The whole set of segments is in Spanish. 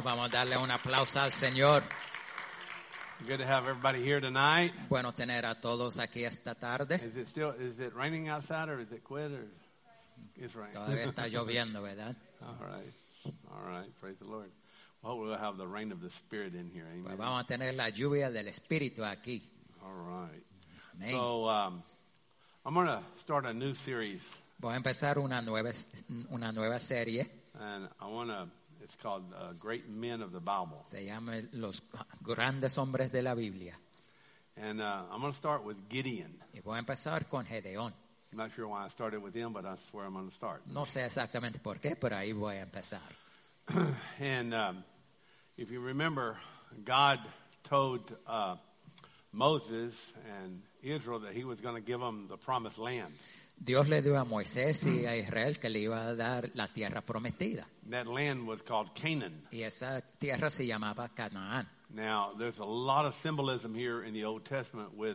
Vamos a darle un aplauso al Señor. Good to have everybody here tonight. Bueno tener a todos aquí esta tarde. Is it raining outside or is it quit or it's raining? Todavía está lloviendo, ¿verdad? All right. Praise the Lord. Well, we'll have the rain of the Spirit in here. Amen. Pues vamos a tener la lluvia del Espíritu aquí. All right. Amén. So I'm going to start a new series, Voy a empezar una nueva serie. and it's called Great Men of the Bible. Se llama Los Grandes Hombres de la Biblia. And I'm going to start with Gideon. Y voy a empezar con Gedeón. I'm not sure why I started with him, but that's where I'm going to start. No sé exactamente por qué, pero ahí voy a empezar. And if you remember, God told Moses and Israel that he was going to give them the promised land. Dios le dio a Moisés y a Israel que le iba a dar la tierra prometida. That land was called Canaan. Y esa tierra se llamaba Canaán. Now, there's a lot of symbolism here in the Old Testament with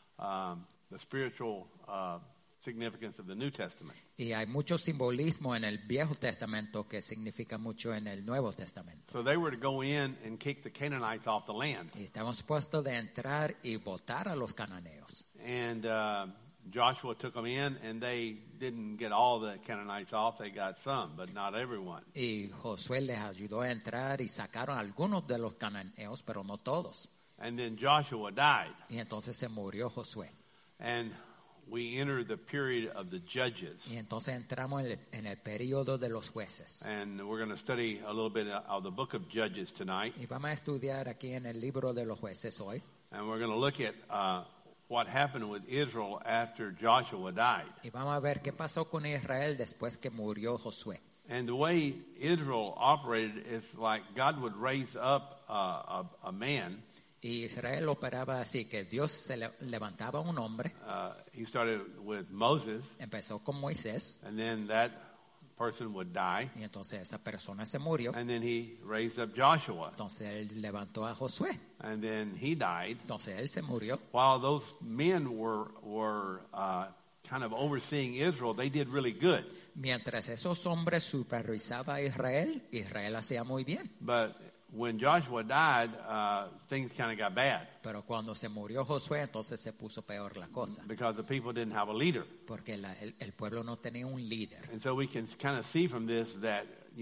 the spiritual significance of the New Testament. Y hay mucho simbolismo en el Viejo Testamento que significa mucho en el Nuevo Testamento. So they were to go in and kick the Canaanites off the land. Y estamos supuestos de entrar y votar a los cananeos. And Joshua took them in, and they didn't get all the Canaanites off. They got some, but not everyone. Y Josué les ayudó a entrar y sacaron algunos de los cananeos, pero no todos. And then Joshua died. Y entonces se murió Josué. And we enter the period of the judges. Y entonces entramos en el periodo de los jueces. And we're going to study a little bit of the book of Judges tonight. Y vamos a estudiar aquí en el libro de los jueces hoy. And we're going to look at what happened with Israel after Joshua died. Y vamos a ver qué pasó con Israel después que murió Josué. And the way Israel operated is like God would raise up a man. Y Israel operaba así, que Dios se levantaba un hombre. He started with Moses, Empezó con Moisés. and then that person would die. Y entonces esa persona se murió. And then he raised up Joshua. Entonces él levantó a Josué. And then he died. Entonces él se murió. While those men were kind of overseeing Israel, they did really good. Mientras esos hombres supervisaban a Israel, Israel hacía muy bien. But when Joshua died, things kind of got bad Pero cuando se murió Josué, entonces se puso peor la cosa. because the people didn't have a leader. Porque el pueblo no tenía un líder. And so we can kind of see from this that,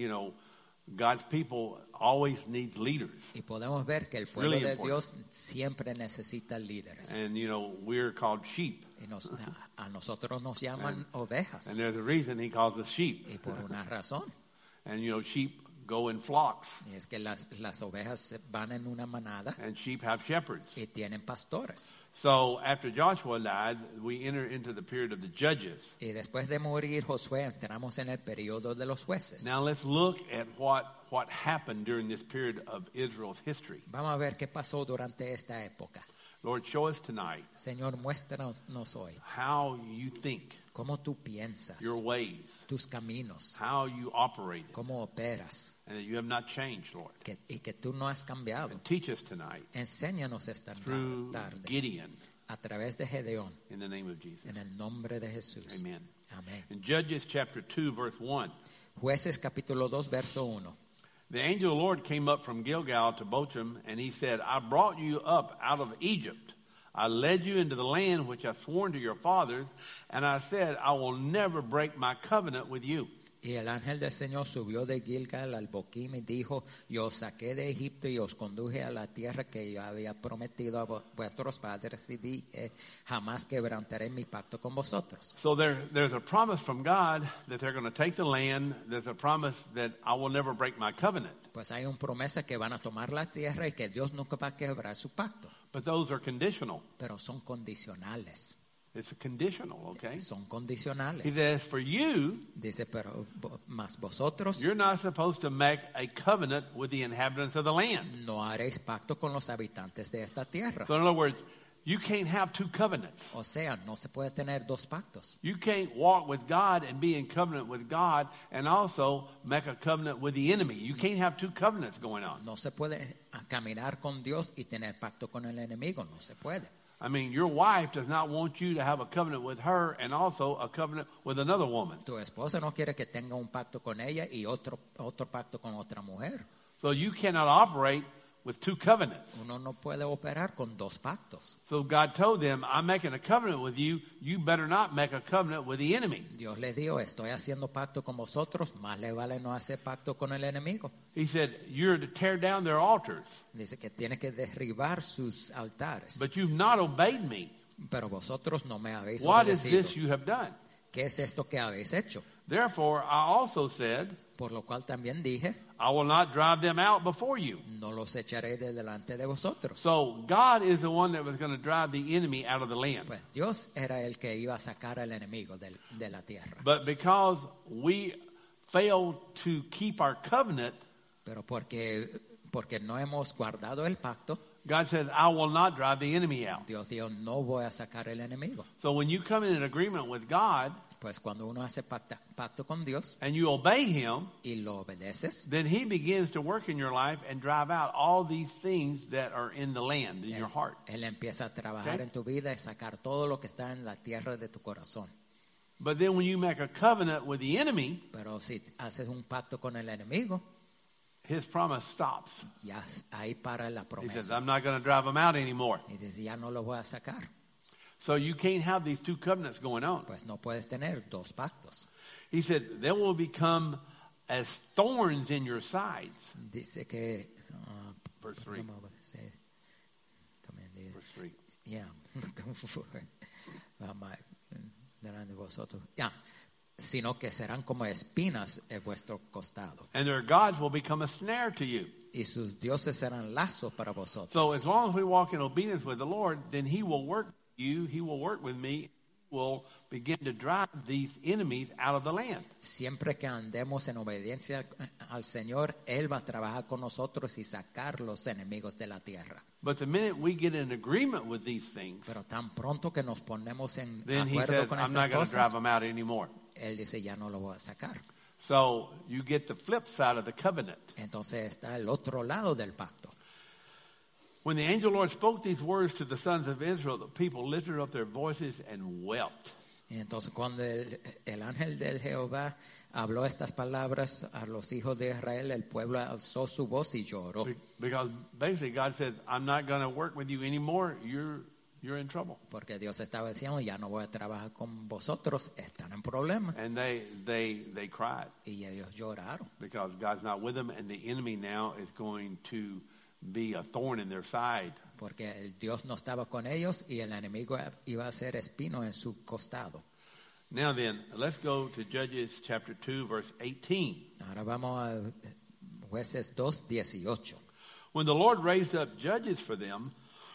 God's people always needs leaders. Y podemos ver que el pueblo really de important. Dios siempre necesita líderes. And, we're called sheep. Y a nosotros nos llaman ovejas. And there's a reason he calls us sheep. Y por una razón. And, sheep go in flocks. Y es que las ovejas van en una manada And sheep have shepherds. y tienen pastores. So after Joshua died, we enter into the period of the judges. Y después de morir Josué, entramos en el periodo de los jueces. Now let's look at what happened during this period of Israel's history. Vamos a ver qué pasó durante esta época. Lord, show us tonight Señor, muéstranos hoy how you think, cómo tú piensas, your ways, tus caminos, how you operate, cómo operas, and that you have not changed, Lord. y que tú no has cambiado. And teach us tonight Enséñanos esta through tarde Gideon a través de Gedeón, in the name of Jesus. en el nombre de Jesús. Amen. Amén. In Judges chapter 2, verse 1, Jueces capítulo 2, verso 1. the angel of the Lord came up from Gilgal to Bochum, and he said, I brought you up out of Egypt. I led you into the land which I've sworn to your fathers, and I said, I will never break my covenant with you. Y el ángel del Señor subió de Gilgal al Boquim y dijo, yo os saqué de Egipto y os conduje a la tierra que yo había prometido a vuestros padres y dije, jamás quebrantaré mi pacto con vosotros. So there's a promise from God that they're going to take the land. There's a promise that I will never break my covenant. Pues hay una promesa que van a tomar la tierra y que Dios nunca va a quebrar su pacto. But those are conditional. Pero son condicionales. It's conditional, okay? Son He condicionales. says, for you, Dice, pero más vosotros you're not supposed to make a covenant with the inhabitants of the land. no haréis pacto con los habitantes de esta tierra. So in other words, you can't have two covenants. O sea, no se puede tener dos pactos. You can't walk with God and be in covenant with God and also make a covenant with the enemy. You can't have two covenants going on. No se puede caminar con Dios y tener pacto con el enemigo. No se puede. I mean, your wife does not want you to have a covenant with her and also a covenant with another woman. Tu esposa no quiere que tenga un pacto con ella y otro pacto con otra mujer. So you cannot operate with two covenants. Uno no puede operar con dos pactos. So God told them, I'm making a covenant with you. You better not make a covenant with the enemy. Dios les dijo, estoy haciendo pacto con vosotros, más le vale no hacer pacto con el enemigo. He said, you're to tear down their altars, Dice que tiene que derribar sus altares. but you've not obeyed me. Pero vosotros no me habéis What is obedecido. this you have done? ¿Qué es esto que habéis hecho? Therefore, I also said, Por lo cual también dije, I will not drive them out before you. no los echaré de delante de vosotros. So God is the one that was going to drive the enemy out of the land. Pues Dios era el que iba a sacar al enemigo de la tierra. But because we failed to keep our covenant, Pero porque no hemos guardado el pacto, God says, I will not drive the enemy out. Dios dijo, no voy a sacar el enemigo. So when you come in an agreement with God Pues cuando uno hace pacto con Dios and you obey Him, y lo obedeces, then He begins to work in your life and drive out all these things that are in the land, in your heart. Él empieza a trabajar Okay. en tu vida y sacar todo lo que está en la tierra de tu corazón. But then when you make a covenant with the enemy, Pero si haces un pacto con el enemigo, His promise stops. ya ahí para la He says, promesa. I'm not going to drive them out anymore. Y dice, ya no lo voy a sacar. So you can't have these two covenants going on. Pues no puedes tener dos pactos. He said, they will become as thorns in your sides. Dice que... Verse 3. ¿cómo dice? También dice, Verse 3. ya, ¿cómo fue? Vamos, delante de vosotros. Ya, sino que serán como espinas en vuestro costado. And their gods will become a snare to you. Y sus dioses serán lazos para vosotros. So as long as we walk in obedience with the Lord, then He will work with you, He will work with me, He will begin to drive these enemies out of the land. Siempre que andemos en obediencia al Señor, Él va a trabajar con nosotros y sacar los enemigos de la tierra. But the minute we get in agreement with these things, Pero tan pronto que nos ponemos en then He acuerdo says, con I'm not estas going to drive cosas, them out anymore. Él dice, ya no lo voy a sacar. So you get the flip side of the covenant. Entonces está el otro lado del pacto. When the angel Lord spoke these words to the sons of Israel, the people lifted up their voices and wept. Y entonces cuando el ángel del Jehová habló estas palabras a los hijos de Israel, el pueblo alzó su voz y lloró. Because basically God said, I'm not going to work with you anymore. You're in trouble. Porque Dios estaba diciendo, ya no voy a trabajar con vosotros, están en problemas. And they cried Y ellos lloraron. because God's not with them, and the enemy now is going to be a thorn in their side. Porque el Dios no estaba con ellos y el enemigo iba a ser espino en su costado. Now then, let's go to Judges chapter 2, verse 18. Ahora vamos a Jueces 2:18. When the Lord raised up judges for them,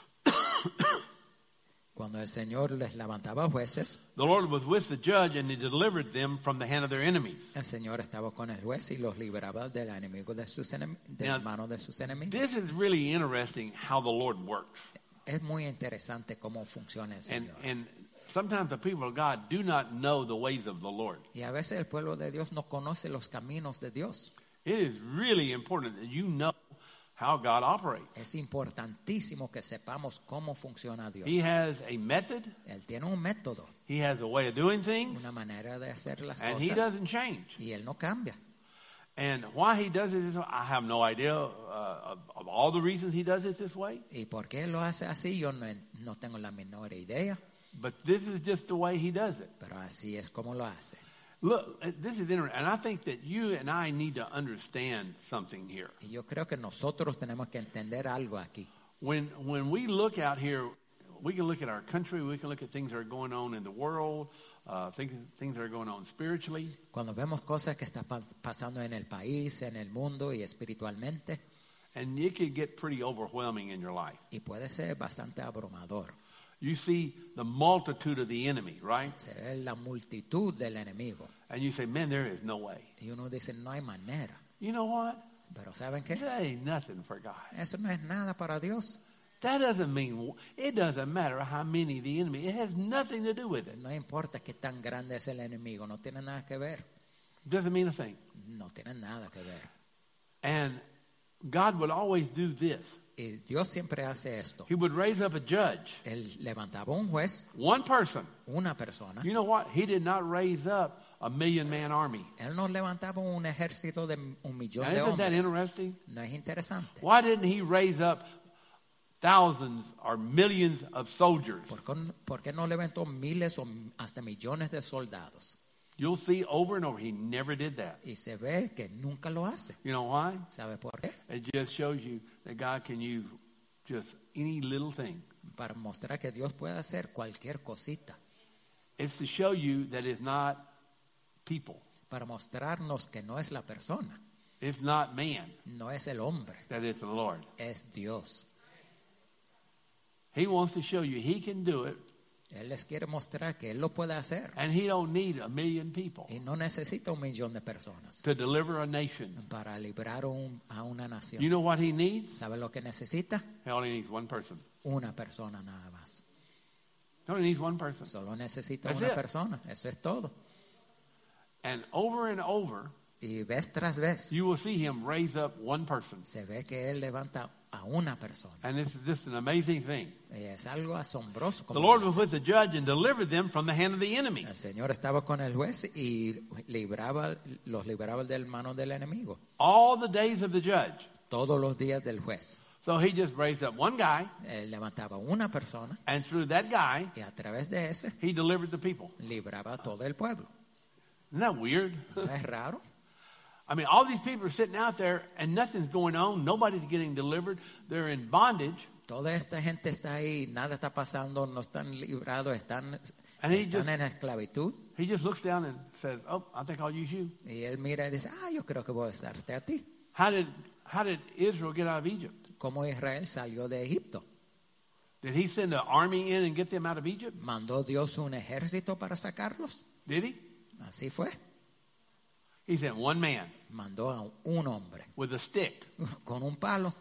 Cuando el Señor les levantaba jueces, the Lord was with the judge, and He delivered them from the hand of their enemies. el Señor estaba con el juez y los libraba del enemigo de Now, mano de sus enemigos. This is really interesting how the Lord works. Es muy interesante cómo funciona el Señor. And sometimes the people of God do not know the ways of the Lord. Y a veces el pueblo de Dios no conoce los caminos de Dios. It is really important that you know how God operates. Es importantísimo que sepamos cómo funciona Dios. He has a method. Él tiene un método, He has a way of doing things, una manera de hacer las and He cosas doesn't change. y Él no cambia. And why He does it this way, I have no idea of all the reasons He does it this way. ¿Y por qué lo hace así? Yo no tengo la menor idea, But this is just the way He does it. pero así es como lo hace. Look, this is interesting, and I think that you and I need to understand something here. Y yo creo que nosotros tenemos que entender algo aquí. When we look out here, we can look at our country, we can look at things that are going on in the world, things that are going on spiritually. Cuando vemos cosas que están pasando en el país, en el mundo y espiritualmente, And it can get pretty overwhelming in your life. y puede ser bastante abrumador. You see the multitude of the enemy, right? Se ve la multitud del enemigo. And you say, man, there is no way. Y uno dice, no hay manera. You know what? Pero ¿saben qué? That ain't nothing for God. Eso no es nada para Dios. That doesn't mean, it doesn't matter how many the enemy, it has nothing to do with it. No importa qué tan grande es el enemigo, no tiene nada que ver. Doesn't mean a thing. No tiene nada que ver. And God would always do this. Y Dios siempre hace esto. He would raise up a judge, Él levantaba un juez, one person. una persona. You know what? He did not raise up a 1,000,000-man army. Él no levantaba un ejército de 1,000,000 Now, de isn't that hombres. interesting? No es interesante. Why didn't he raise up thousands or millions of soldiers? ¿Por qué no levantó miles o hasta millones de soldados? You'll see over and over, he never did that. Y se ve que nunca lo hace. You know why? ¿Sabe por qué? It just shows you that God can use just any little thing. Para mostrar que Dios puede hacer cualquier cosita. It's to show you that it's not people. Para mostrarnos que no es la persona, It's not man, no es el hombre, that it's the Lord. es Dios. He wants to show you he can do it, Él les quiere mostrar que Él lo puede hacer. and he don't need 1,000,000 people Y no necesita 1,000,000 de personas to deliver a nation. para librar a una nación. You know what he needs? ¿Sabe lo que necesita? He only needs one person. Una persona nada más. He only needs one person. Solo necesita That's una it. persona. Eso es todo. And over, Y vez tras vez you will see him raise up one person. se ve que Él levanta a una persona. And it's just an amazing thing. Y es algo asombroso. The Como Lord lo was hace. with the judge and delivered them from the hand of the enemy. El Señor estaba con el juez y los libraba de mano del enemigo. All the days of the judge. Todos los días del juez. So he just raised up one guy, Él levantaba una persona and through that guy, y a través de ese he delivered the people. libraba a todo el pueblo. Isn't that weird? ¿No es raro? I mean, all these people are sitting out there and nothing's going on. Nobody's getting delivered. They're in bondage. Toda esta gente está ahí, nada está pasando, no están librados, están And he just- en esclavitud. He just looks down and says, "Oh, I think I'll use you." Y él mira y dice, yo creo que voy a usarte a ti. How did Israel get out of Egypt? Como Israel salió de Egipto. Did he send an army in and get them out of Egypt? ¿Mandó Dios un ejército para sacarlos? Did he? Así fue. He sent one man Mandó a un hombre with a stick. con un palo.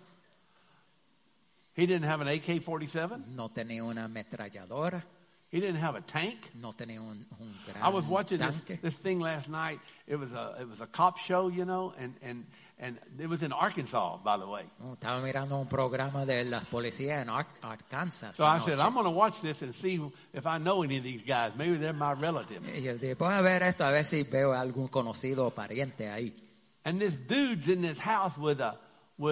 He didn't have an AK-47. No tenía una ametralladora, He didn't have a tank. no tenía un gran I was watching tanque. this thing last night. It was a cop show, you know, and it was in Arkansas, by the way. Estaba mirando un programa de las policías en Arkansas. So I anoche. said, I'm going to watch this and see if I know any of these guys. Maybe they're my relatives. Y yo dije, voy a ver esto, a ver si veo algún conocido o pariente ahí. And this dude's in this house with a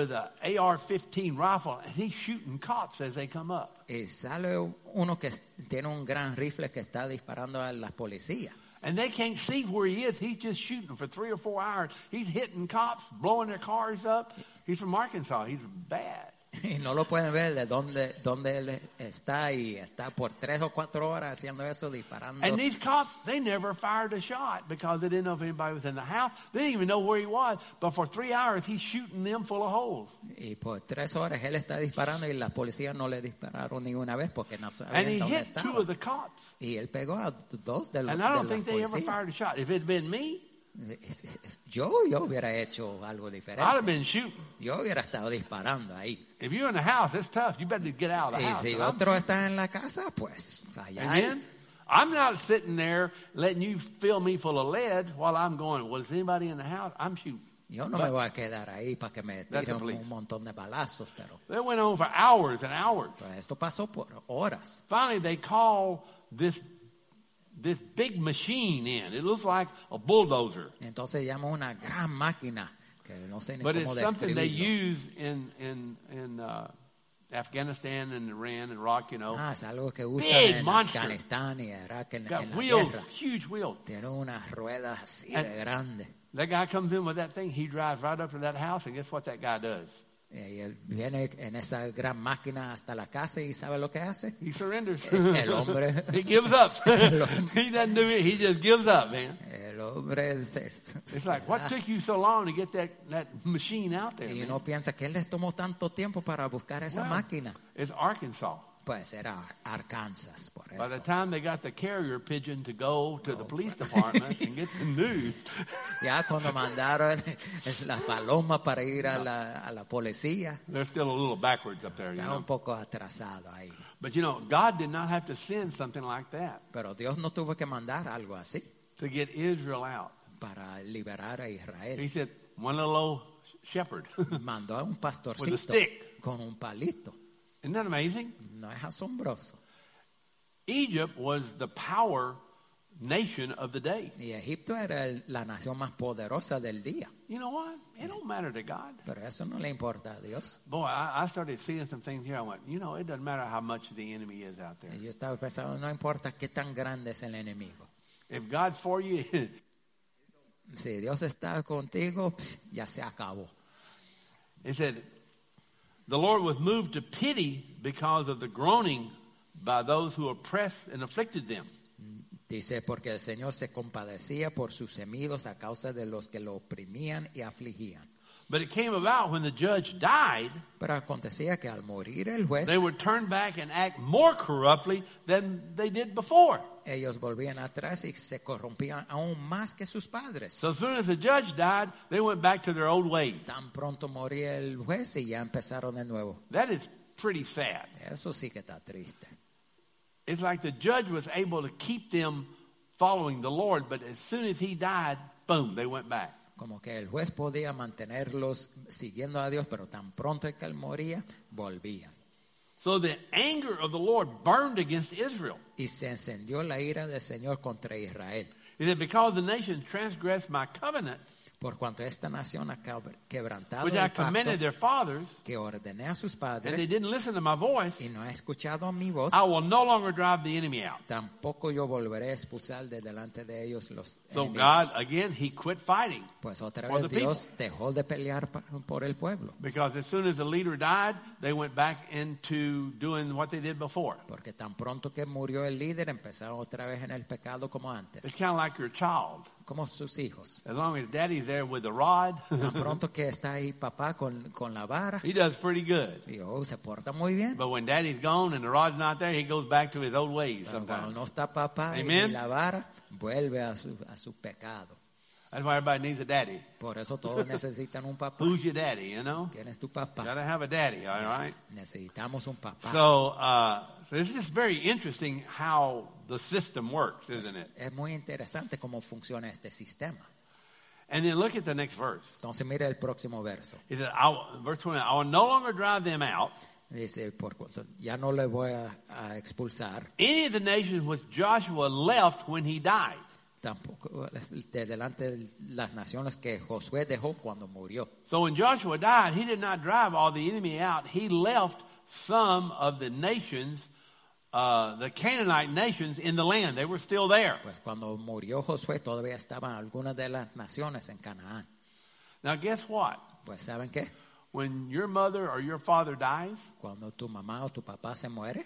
AR-15 rifle, and he's shooting cops as they come up. Y sale uno que tiene un gran rifle que está disparando a las policías. And they can't see where he is. He's just shooting for 3 or 4 hours. He's hitting cops, blowing their cars up. He's from Arkansas. He's bad. Y no lo pueden ver de dónde él está y está por 3 o 4 horas haciendo eso, disparando. And these cops, they never fired a shot because they didn't know if anybody was in the house. They didn't even know where he was. But for 3 hours, he's shooting them full of holes. Y por 3 horas él está disparando y las policías no le dispararon ni una vez porque no And sabían he dónde hit 2 estaba. of the cops. Y él pegó a 2 de los And I don't de think las they ever policías. fired a shot. If it had been me, Yo hubiera hecho algo I'd have diferente. been shooting. Yo hubiera estado disparando ahí. If you're in the house, it's tough. You better get out of the Y house. si And I'm- otro está en la casa, pues allá. Amen. I'm not sitting there letting you fill me full of lead while I'm going, well, is anybody in the house? I'm shooting. Yo no me voy a quedar ahí para que me That's tiren the police. un montón de balazos, pero That went on for hours and hours. pues, esto pasó por horas. Finally, they call this big machine in. It looks like a bulldozer, Entonces llamo una gran máquina que no sé ni but cómo it's something they describirlo. use in Afghanistan and Iran and Iraq, you know. Es algo que usan Big en monster. Afganistán y Irak en Got la wheels, guerra. huge wheels. Tiene unas ruedas así And- de grandes. That guy comes in with that thing. He drives right up to that house, and guess what that guy does? Y él viene en esa gran máquina hasta la casa y ¿sabe lo que hace? He surrenders. El hombre, He gives up. He doesn't do it. He just gives up, man. el hombre It's like, what took you so long to get that machine out there? y man? uno piensa que les tomó tanto tiempo para buscar esa Well, máquina. It's Arkansas. Pues era Arkansas, por By the eso. time they got the carrier pigeon to go to the police department and get the news, Ya cuando mandaron las palomas para ir a la policía, they're still a little backwards up there, you estaba un know. poco atrasado ahí. But you know, God did not have to send something like that Pero Dios no tuvo que mandar algo así to get Israel out. para liberar a He Israel. said, one little old shepherd. Mandó a un With a pastorcito stick. con un palito. Isn't that amazing? ¿No es asombroso? Egypt was the power nation of the day. Y Egipto era la nación más poderosa del día. You know what? It don't matter to God. Pero eso no le importa a Dios. Boy, I started seeing some things here. I went, you know, it doesn't matter how much the enemy is out there. Y yo estaba pensando, no importa qué tan grande es el enemigo. If God's for you, Si Dios está contigo, ya se acabó. it said, the Lord was moved to pity because of the groaning by those who oppressed and afflicted them. Dice, porque el Señor se compadecía por sus gemidos a causa de los que lo oprimían y afligían. But it came about when the judge died, Pero acontecía que al morir el juez, they would turn back and act more corruptly than they did before. ellos volvían atrás y se corrompían aún más que sus padres. So as soon as the judge died, they went back to their old ways. Tan pronto moría el juez y ya empezaron de nuevo. That is pretty sad. Eso sí que está triste. It's like the judge was able to keep them following the Lord, but as soon as he died, boom, they went back. Como que el juez podía mantenerlos siguiendo a Dios, pero tan pronto que él moría, volvían. So the anger of the Lord burned against Israel. Y se encendió la ira del Señor contra Israel. He said, because the nation transgressed my covenant, Por cuanto esta nación ha quebrantado which I el pacto commanded their fathers, que ordené a sus and they padres didn't listen to my voice, y no ha escuchado mi voz, I will no longer drive the enemy out. tampoco yo volveré a expulsar de delante de ellos los So enemigos. God, again, he quit fighting. Pues otra for vez the Dios dejó de pelear por el pueblo. Because as soon as the leader died, they went back into doing what they did before. Porque tan pronto que murió el líder, empezaron otra vez en el pecado como antes, It's kind of like your child. como sus hijos. As long as daddy's there with the rod, Tan pronto que está ahí papá con la vara, he does pretty good. y se porta muy bien. But when daddy's gone and the rod's not there, he goes back to his old ways Pero cuando sometimes. no está papá y Amen. la vara, vuelve a su pecado. That's why everybody needs a daddy. Por eso todos necesitan un papá. Who's your daddy, you know? ¿Quién es tu papá? Gotta have a daddy, all right? Necesitamos un papá. So it's just very interesting how the system works, isn't it? Es muy interesante cómo funciona este sistema. And then look at the next verse. Entonces mira el próximo verso. He said, verse 20, I will no longer drive them out. Dice, ya no le voy a expulsar Any of the nations which Joshua left when he died. tampoco de delante de las naciones que Josué dejó cuando murió. So when Joshua died, he did not drive all the enemy out. He left some of the nations, the Canaanite nations, in the land. They were still there. Pues cuando murió Josué todavía estaban algunas de las naciones en Canaán. Now guess what? Pues ¿saben qué? When your mother or your father dies, Cuando tu mamá o tu papá se muere,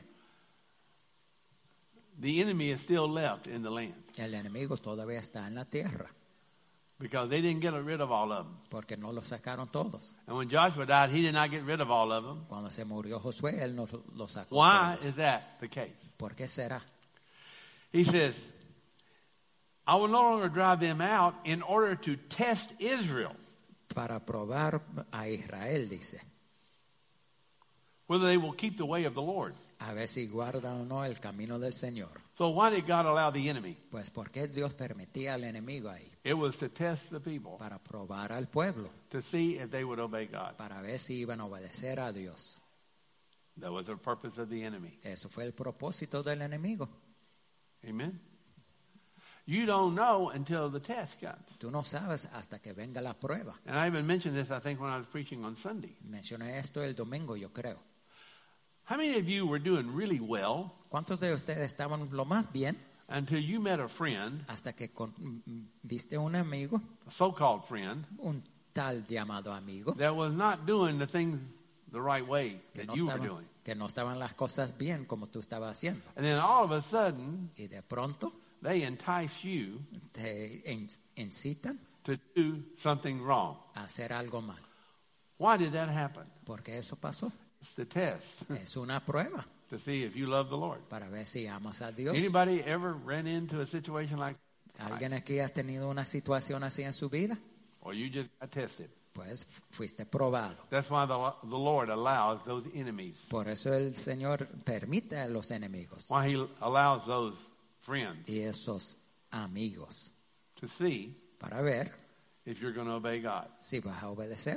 the enemy is still left in the land. el enemigo todavía está en la tierra, Because they didn't get rid of all of them. porque no lo sacaron todos. And when Joshua died, he did not get rid of all of them. Cuando se murió Josué, él no lo sacó Why todos. is that the case? ¿Por qué será? He says, I will no longer drive them out in order to test Israel, Para probar a Israel, dice, whether they will keep the way of the Lord. a ver si guardan o no el camino del Señor. So why did God allow the enemy? Pues ¿por qué Dios permitía al enemigo ahí? It was to test the people, Para probar al pueblo, to see if they would obey God. para ver si iban a obedecer a Dios. That was the purpose of the enemy. Eso fue el propósito del enemigo. Amen? You don't know until the test comes. Tú no sabes hasta que venga la prueba. And I even mentioned this, I think, when I was preaching on Sunday. Mencioné esto el domingo, yo creo. How many of you were doing really well ¿Cuántos de ustedes estaban lo más bien until you met a friend, hasta que viste un amigo, a so-called friend, un tal llamado amigo, that was not doing the things the right way that you were doing? que no estaban las cosas bien como tú estabas haciendo? And then all of a sudden, Y de pronto they entice you te incitan to do something wrong. a hacer algo mal. Why did that happen? Porque eso pasó. It's the test Es una prueba to see if you love the Lord. para ver si amas a Dios. Anybody ever ran into a situation like that? ¿Alguien aquí ha tenido una situación así en su vida? Or you just got tested? Pues fuiste probado. That's why the Lord allows those enemies. Por eso el Señor permite a los enemigos Why he allows those friends y esos amigos to see para ver if you're going to obey God. si vas a obedecerle.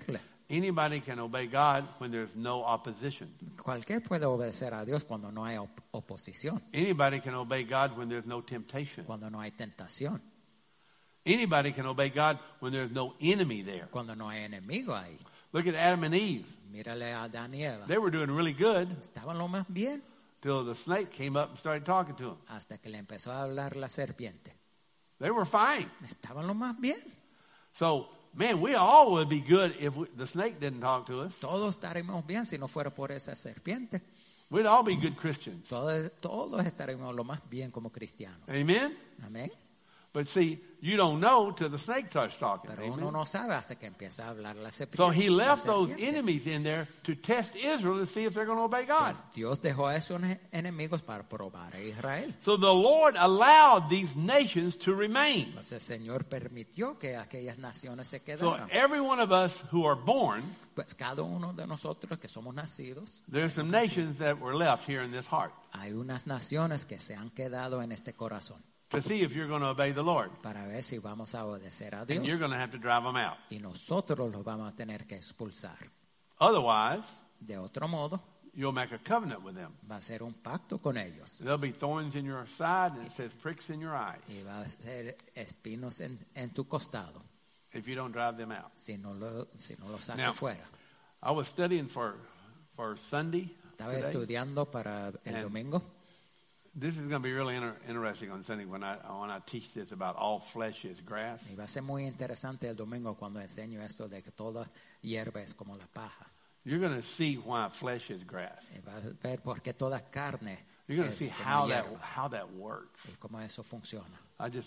Anybody can obey God when there's no opposition. Cualquier puede obedecer a Dios cuando no hay oposición, Anybody can obey God when there's no temptation. cuando no hay tentación, Anybody can obey God when there's no enemy there. cuando no hay enemigo ahí. Look at Adam and Eve. Mírale a Adán y Eva. They were doing really good Estaban lo más bien till the snake came up and started talking to them. hasta que le empezó a hablar la serpiente. They were fine. Estaban lo más bien. So, man, we all would be good if the snake didn't talk to us. Todos estaremos bien si no fuera por esa serpiente. We'd all be good Christians. Todos estaremos lo más bien como cristianos. Amen? Amén. But see, you don't know till the snake starts talking. Pero uno Amen? no sabe hasta que empieza a hablar la serpiente. So he left la those serpiente. enemies in there to test Israel to see if they're going to obey God. Pues Dios dejó a esos enemigos para probar a Israel. So the Lord allowed these nations to remain. Pues el Señor permitió que aquellas naciones se So quedaran. every one of us who are born, Pues cada uno de nosotros que somos nacidos, there's some nations that were left here in this heart hay unas naciones que se han quedado en este corazón to see if you're going to obey the Lord. para ver si vamos a obedecer a And you're Dios. going to have to drive them out. Y nosotros los vamos a tener que expulsar. Otherwise, De otro modo, you'll make a covenant with them. va a ser un pacto con ellos. There'll be thorns in your side and it says pricks in your eyes Y va a ser espinos en tu costado if you don't drive them out. si no lo sacas Now, fuera. I was studying for Sunday Estaba today. estudiando para el And- domingo. This is going to be really interesting on Sunday when I teach this about all flesh is grass. Y va a ser muy interesante el domingo cuando enseño esto de que toda hierba es como la paja. You're going to see why flesh is grass. Y va a ver por qué toda carne You're going to es see como how that hierba works. y cómo eso funciona.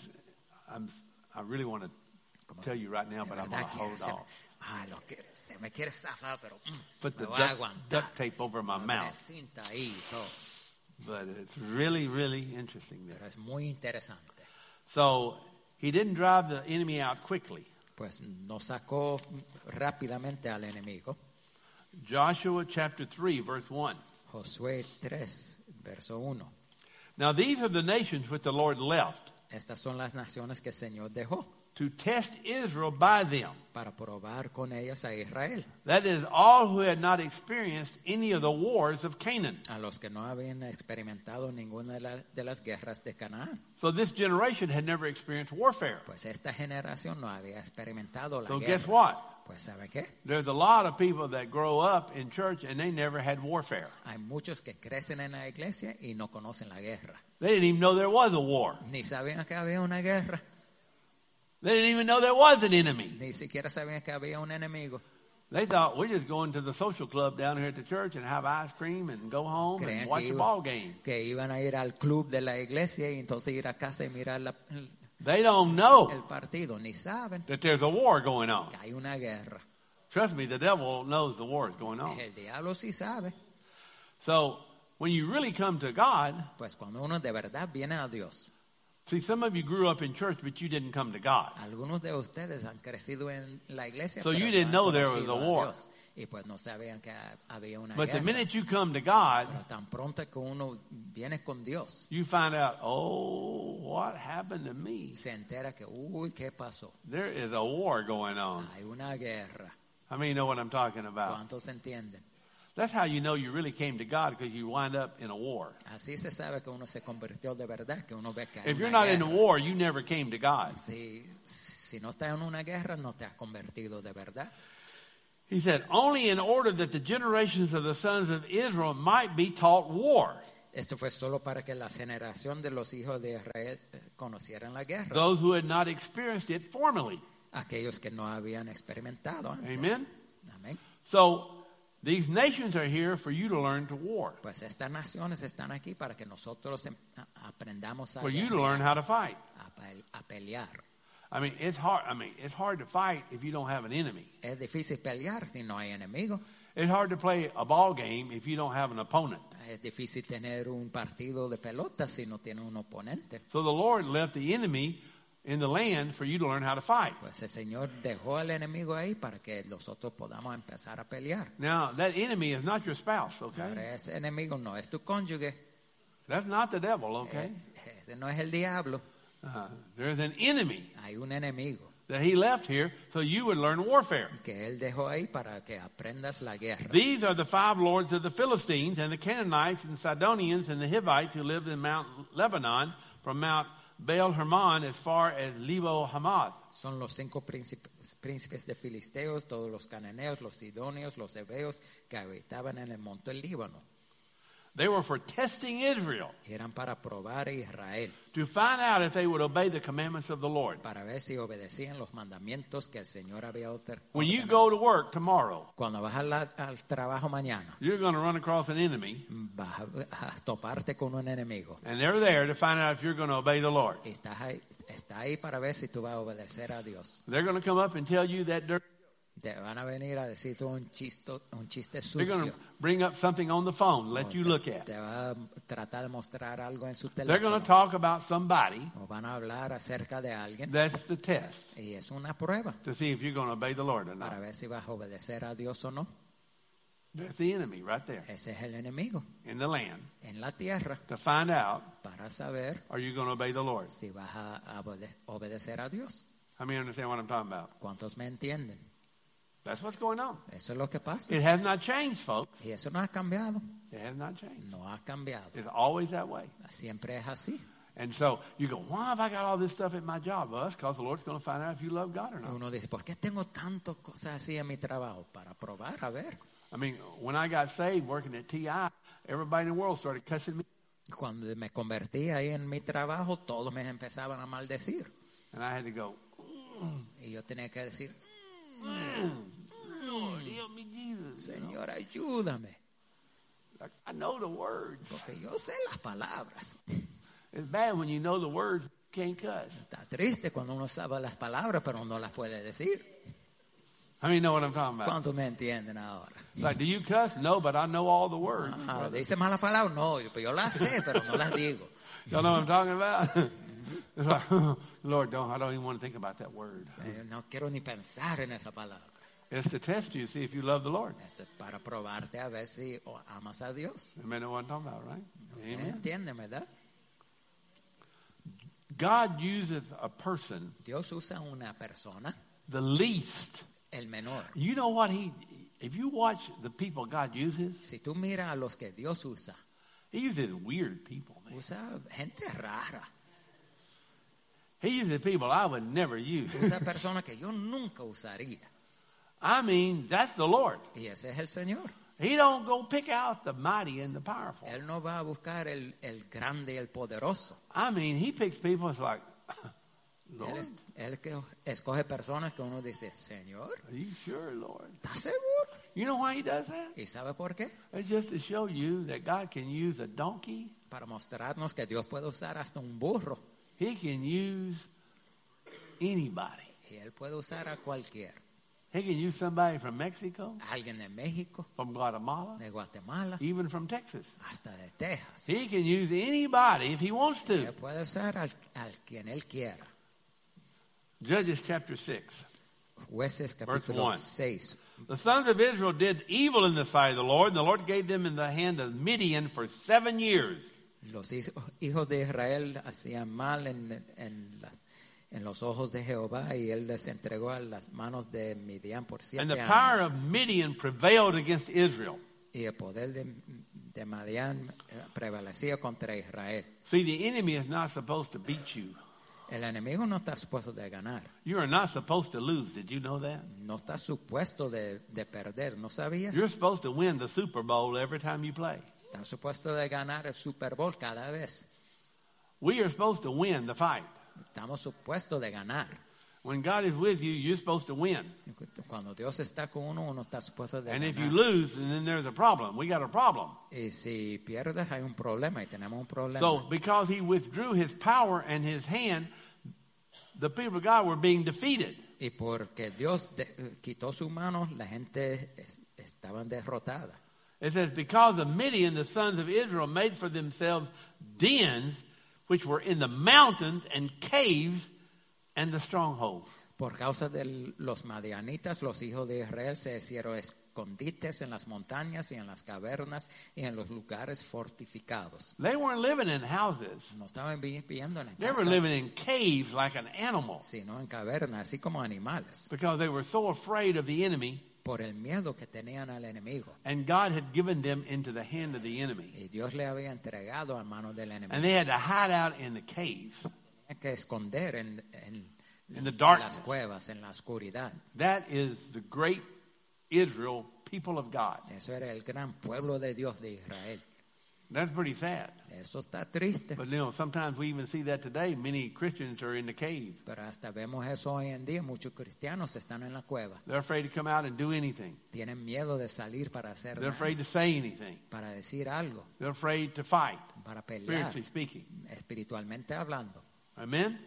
I really want to Como tell you right now, de but I'm going verdad to que hold off. se me quiere zafar, pero Put me the voy a aguantar. duct tape over my Voy a poner mouth. cinta ahí y todo. But it's really, really interesting there. Pero es muy interesante. So he didn't drive the enemy out quickly. Pues nos sacó rápidamente al enemigo. Joshua chapter 3, verse 1. Josué 3, verso 1. Now these are the nations which the Lord left Estas son las naciones que el Señor dejó to test Israel by them. para probar con ellas a Israel, That is, all who had not experienced any of the wars of Canaan. a los que no habían experimentado ninguna de las guerras de Canaán. So this generation had never experienced warfare. Pues esta generación no había experimentado la So guerra. guess what? Pues ¿sabe qué? There's a lot of people that grow up in church and they never had warfare. Hay muchos que crecen en la iglesia y no conocen la guerra. They didn't even know there was a war. Ni sabían que había una guerra, They didn't even know there was an enemy. ni siquiera sabían que había un enemigo. They thought we're just going to the social club down here at the church and have ice cream and go home Creían and watch a ball game. que iban a ir al club de la iglesia y entonces ir a casa y mirar They don't know el partido. Ni saben that there's a war going on. que hay una guerra. Trust me, the devil knows the war is going on. El diablo sí sabe. So when you really come to God, Pues cuando uno de verdad viene a Dios, see, some of you grew up in church, but you didn't come to God. algunos de ustedes han crecido en la iglesia, So pero you no didn't han know there was conocido a a war. Dios. Y pues no sabían que había una But the guerra. minute you come to God, Pero tan pronto que uno viene con Dios, you find out, oh, what happened to me? se entera que, uy, ¿qué pasó? There is a war going on. Hay una guerra. How many know what I'm talking about? ¿Cuántos entienden? That's how you know you really came to God, because you wind up in a war. Así se sabe que uno se convirtió de verdad, que uno ve que hay If you're una not in a guerra. war, you never came to God. Si no estás en una guerra, no te has convertido de verdad. He said, only in order that the generations of the sons of Israel might be taught war. Esto fue solo para que la generación de los hijos de Israel conocieran la guerra. Those who had not experienced it formerly. Aquellos que no habían experimentado antes. Amen. Amén. So these nations are here for you to learn to war, Pues estas naciones están aquí para que nosotros aprendamos a, for you to learn how to fight. a pelear. I mean, it's hard to fight if you don't have an enemy. Es difícil pelear si no hay enemigo. It's hard to play a ball game if you don't have an opponent. Es difícil tener un partido de pelota si no tiene un oponente. So the Lord left the enemy in the land for you to learn how to fight. Pues el Señor dejó al enemigo ahí para que nosotros podamos empezar a pelear. Now, that enemy is not your spouse, okay? Ahora ese enemigo no es tu cónyuge. That's not the devil, okay? Ese no es el diablo. There's an enemy. Hay un enemigo. that he left here so you would learn warfare. que él dejó ahí para que aprendas la guerra. These are the 5 lords of the Philistines and the Canaanites and Sidonians and the Hivites who lived in Mount Lebanon from Mount Baal Hermon as far as Lebo Hamath. Son los 5 príncipes de Filisteos, todos los cananeos, los sidonios, los heveos que habitaban en el monte del Líbano. They were for testing Israel, Eran para probar a Israel, to find out if they would obey the commandments of the Lord. para ver si obedecían los mandamientos que el Señor había ordenado. When you go to work tomorrow, Cuando vas al trabajo mañana, you're going to run across an enemy, vas a toparte con un enemigo. and they're there to find out if you're going to obey the Lord. Está ahí para ver si tú vas a obedecer a Dios. They're going to come up and tell you that Te van a venir a decirte un chiste they're going sucio. to bring up something on the phone, let you look at. Te va a tratar de mostrar algo en su They're going teléfono. to talk about somebody. O van a hablar acerca de alguien. That's the test Y es una prueba to see if you're going to obey the Lord or para not. ver si vas a obedecer a Dios o no. That's the enemy right there Ese es el enemigo in the land en la tierra to find out, para saber are you going to obey the Lord? si vas a obedecer a Dios. How many understand what I'm talking about? ¿Cuántos me entienden? That's what's going on. Eso es lo que pasa. It has not changed, folks. Y eso no ha cambiado. It has not changed. No ha cambiado. It's always that way. Siempre es así. And so you go, why have I got all this stuff at my job? Well, that's because the Lord's going to find out if you love God or not. Uno dice, ¿por qué tengo tantas cosas así en mi trabajo? Para probar, a ver. I mean, when I got saved working at TI, everybody in the world started cussing me. Cuando me convertí ahí en mi trabajo, todos me empezaban a maldecir. And I had to go, Y yo tenía que decir, Lord, help me, Jesus. Señor, ayúdame. Like, I know the words. Porque yo sé las palabras. It's bad when you know the words, you can't cuss. Está triste cuando uno sabe las palabras, pero no las puede decir. How many know what I'm talking about? ¿Cuántos me entienden ahora? Like, do you cuss? No, but I know all the words. Ah, ¿dice malas palabras? No, yo las sé, pero no las digo. Y'all know what I'm talking about? It's like, Lord, I don't even want to think about that word. No quiero ni pensar en esa palabra. It's to test you, see if you love the Lord. Es para probarte a ver si amas a Dios. You know what I'm talking about, right? Amen. ¿Entienden, verdad? God uses a person, Dios usa una persona, the least. el menor. You know what if you watch the people God uses, Si tú miras a los que Dios usa, he uses weird people, man. usa gente rara. He uses people I would never use. Usa personas que yo nunca usaría. I mean, that's the Lord. Y ese es el Señor. He don't go pick out the mighty and the powerful. Él no va a buscar el grande y el poderoso. I mean, he picks people it's like, Lord, Él que escoge personas que uno dice, Señor, are you sure, Lord? ¿estás seguro? You know why he does that? ¿Y sabe por qué? It's just to show you that God can use a donkey. Para mostrarnos que Dios puede usar hasta un burro. He can use anybody. Y Él puede usar a cualquiera. He can use somebody from Mexico, Alguien de México, from Guatemala, de Guatemala, even from Texas. hasta de Texas. He can use anybody if he wants to. Él puede usar al quien Él quiera. Judges chapter 6. Jueces Verse capítulo 1. 6. The sons of Israel did evil in the sight of the Lord, and the Lord gave them in the hand of Midian for 7 years. Los hijos de Israel hacían mal en los ojos de Jehová y Él les entregó a las manos de Midian por And the 7 power años. of Midian prevailed against Israel. Y el poder de Midian prevalecía contra Israel. See, the enemy is not supposed to beat you. El enemigo no está supuesto de ganar. You are not supposed to lose. Did you know that? No está supuesto de perder. ¿No sabías? You're supposed to win the Super Bowl every time you play. Está supuesto de ganar el Super Bowl cada vez. We are supposed to win the fight. Estamos supuestos de ganar. When God is with you, you're supposed to win. Cuando Dios está con uno, uno está supuesto de And if you ganar. lose, then there's a problem. We got a problem. Y si pierdes, hay un problema y tenemos un problema. So, because he withdrew his power and his hand, the people of God were being defeated. Y porque Dios quitó su mano, la gente estaban derrotada. It says, because of Midian, the sons of Israel made for themselves dens, which were in the mountains and caves and the strongholds. Por causa de los madianitas, los hijos de Israel se hicieron escondites en las montañas y en las cavernas y en los lugares fortificados. They weren't living in houses. No estaban viviendo en They were casas, living in caves like an animal sino en cavernas, así como animales, because they were so afraid of the enemy, por el miedo que tenían al enemigo. and God had given them into the hand of the enemy. Y Dios le había entregado a manos del And enemigo. they had to hide out in the caves, Tenían que esconder en in the las darkness. cuevas, en la oscuridad. That is the great Israel, people of God. Eso era el gran pueblo de Dios de Israel. That's pretty sad. Eso está triste. But sometimes we even see that today. Many Christians are in the cave. Pero hasta vemos eso hoy en día. Muchos cristianos están en la cueva. They're afraid to come out and do anything. Tienen miedo de salir para hacer They're nada, afraid to say anything. para decir algo, They're afraid to fight, para pelear, spiritually speaking. espiritualmente hablando. Amen?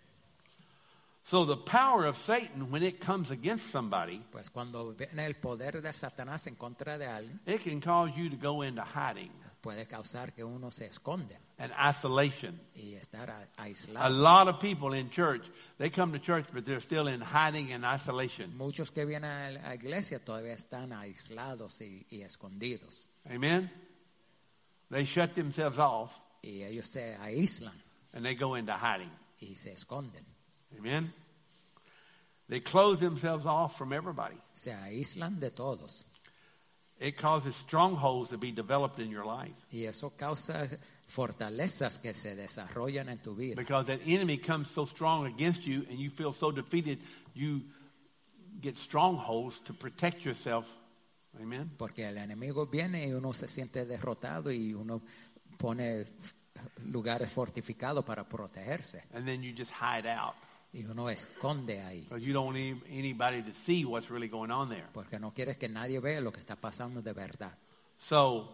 So the power of Satan, when it comes against somebody, Pues cuando viene el poder de Satanás en contra de alguien, it can cause you to go into hiding puede causar que uno se esconde and isolation. y estar A aislado. lot of people in church, they come to church, but they're still in hiding and isolation. Muchos que vienen a la iglesia todavía están aislados y escondidos. Amen? They shut themselves off Y ellos se aíslan and they go into hiding. y se esconden. Amen? They close themselves off from everybody. Se aíslan de todos. It causes strongholds to be developed in your life Y eso causa fortalezas que se desarrollan en tu vida. because that enemy comes so strong against you and you feel so defeated, you get strongholds to protect yourself. Amen? Porque el enemigo viene y uno se siente derrotado y uno pone lugares fortificados para protegerse. And then you just hide out Y uno esconde ahí. because you don't need anybody to see what's really going on there. Porque no quieres que nadie vea lo que está pasando de verdad. So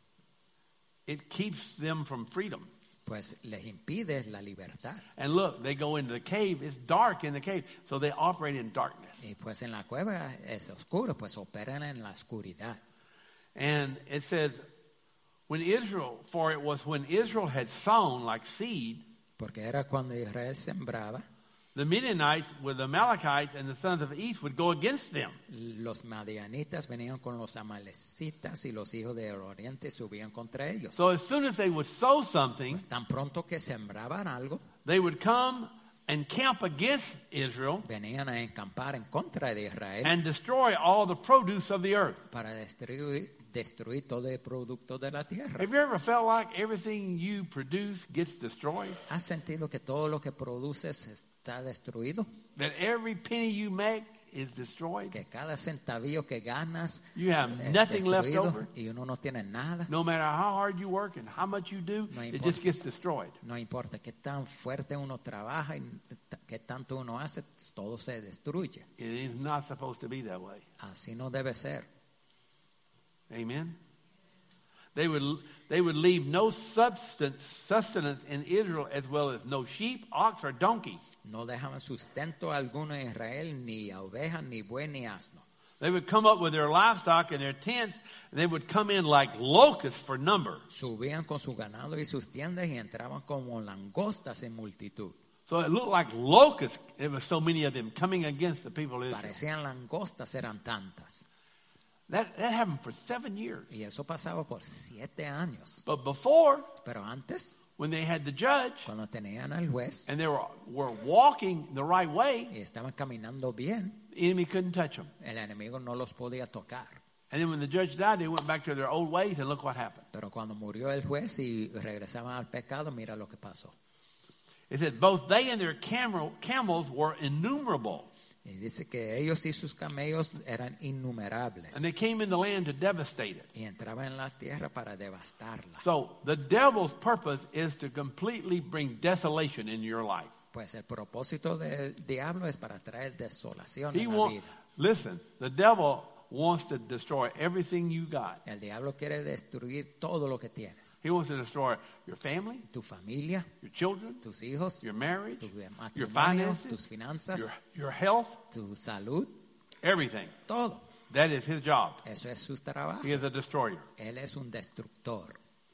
it keeps them from freedom. Pues les impide la libertad. And look, they go into the cave. It's dark in the cave, so they operate in darkness. Y pues en la cueva es oscuro, pues operan en la oscuridad. And it says, for it was when Israel had sown like seed, Porque era cuando Israel sembraba, the Midianites with the Amalekites and the sons of the east would go against them. los madianitas venían con los amalecitas y los hijos del oriente subían contra ellos. So as soon as they would sow something, Pues tan pronto que sembraban algo, they would come and camp against Israel venían a encampar en contra de Israel and destroy all the produce of the earth. para destruir todo el producto de la tierra. Have you ever felt like everything you produce gets destroyed? ¿Has sentido que todo lo que produces está destruido? That every penny you make is destroyed? Que cada centavillo que ganas You have es nothing left destruido over? y uno no tiene nada. No matter how hard you work and how much you do, No it importa. just gets destroyed. No importa qué tan fuerte uno trabaja y qué tanto uno hace, todo se destruye. It is not supposed to be that way. Así no debe ser. Amen? They would leave no sustenance in Israel, as well as no sheep, ox, or donkey. No dejaban sustento alguno en Israel, ni a oveja, ni buey, ni asno. They would come up with their livestock and their tents, and they would come in like locusts for number. Subían con su ganado y sus tiendas y entraban como langostas en multitud. So it looked like locusts. There were so many of them coming against the people of Israel. Parecían langostas, eran tantas. That happened for 7 years. Y eso pasaba por 7 años. But before, Pero antes, when they had the judge, cuando tenían al juez and they were walking the right way, y estaban caminando bien, the enemy couldn't touch them. el enemigo no los podía tocar. And then when the judge died, they went back to their old ways, and look what happened. Pero cuando murió el juez y regresaban al pecado, mira lo que pasó. It said both they and their camels were innumerable. Y dice que ellos y sus camellos eran innumerables. And they came in the land to devastate it. Y entraban en la tierra para devastarla. So the devil's purpose is to completely bring desolation in your life. Pues el propósito del diablo es para traer desolación He en la wants, vida. listen, the devil wants to destroy everything you got. El diablo quiere destruir todo lo que tienes. He wants to destroy your family, Tu familia, your children, tus hijos, your marriage, tu your matrimonio, finances, tus finanzas, your health, tu salud, everything. todo. That is his job. Eso es su trabajo. He is a destroyer. Él es un destructor.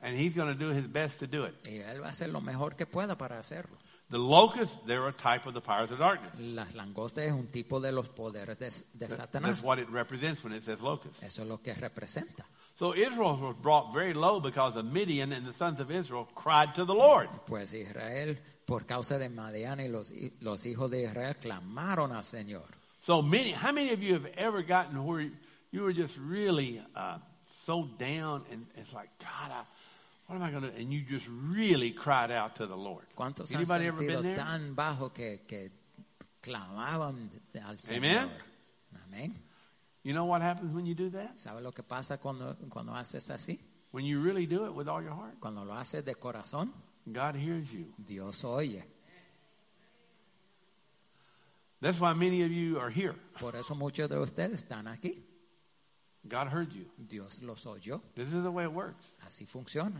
And he's going to do his best to do it. Y él va a hacer lo mejor que pueda para hacerlo. The locusts, they're a type of the powers of darkness. Las langostas es un tipo de los poderes de Satanás. That's what it represents when it says locusts. Eso es lo que representa. So Israel was brought very low because of Midian, and the sons of Israel cried to the Lord. Pues Israel, por causa de Madián y los hijos de Israel clamaron al Señor. So how many of you have ever gotten where you were just really so down, and it's like, God, what am I going to do? And you just really cried out to the Lord. ¿Cuántos han Anybody ever sentido been there? tan bajo que clamaban al Señor? Amen. Amén. You know what happens when you do that? ¿Sabe lo que pasa cuando haces así? When you really do it with all your heart, Cuando lo haces de corazón, God hears you. Dios oye. That's why many of you are here. Por eso muchos de ustedes están aquí. God heard you. Dios los oyó. This is the way it works. Así funciona.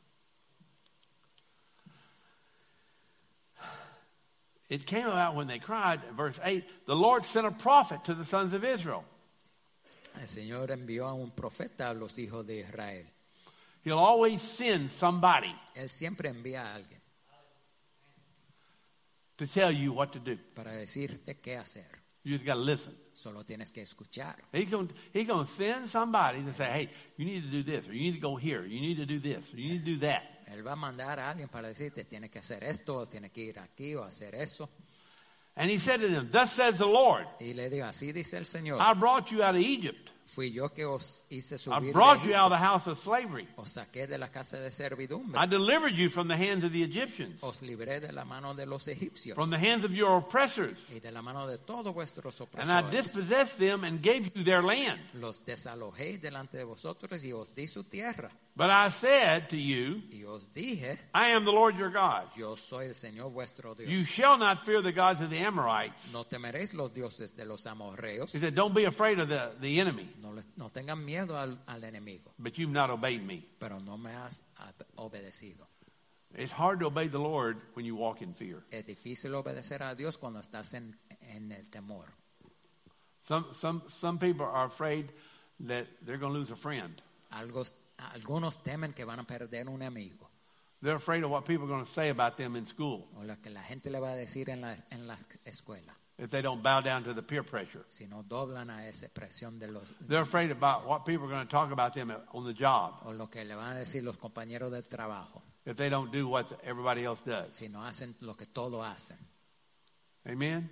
It came about when they cried, verse 8, the Lord sent a prophet to the sons of Israel. El Señor envió a un profeta a los hijos de Israel. He'll always send somebody Él siempre envía a alguien to tell you what to do. para decirte qué hacer. You just got to listen. Solo tienes que escuchar. He's going to send somebody to say, hey, you need to do this, or you need to go here, or you need to do this, or you need to do that. Él va a mandar a alguien para decirte, tienes que hacer esto, o tienes que ir aquí, o hacer eso. And he said to them, thus says the Lord, Y le digo, así dice el Señor. I brought you out of Egypt. Fui yo que os hice I subir de brought you Egipto. out of the house of slavery. Os saqué de la casa de servidumbre. I delivered you from the hands of the Egyptians, Os libré de la mano de los egipcios. from the hands of your oppressors. Y de la mano de todos vuestros And I opresores. dispossessed them and gave you their land. Los desalojé delante de vosotros y os di su tierra. But I said to you, Y os dije, I am the Lord your God. yo soy el Señor vuestro Dios. You shall not fear the gods of the Amorites. No temeréis los dioses de los amorreos. He said, don't be afraid of the enemy, No tengan miedo al enemigo. but you've not obeyed me. Pero no me has obedecido. It's hard to obey the Lord when you walk in fear. Es difícil obedecer a Dios cuando estás en el temor. Some people are afraid that they're going to lose a friend. Algunos temen que van a perder un amigo. They're afraid of what people are going to say about them in school O lo que la gente le va a decir en la escuela. if they don't bow down to the peer pressure. Si no doblan a esa presión de los... They're afraid about what people are going to talk about them on the job O lo que le van a decir los compañeros del trabajo. if they don't do what everybody else does. Si no hacen lo que todos hacen. Amen?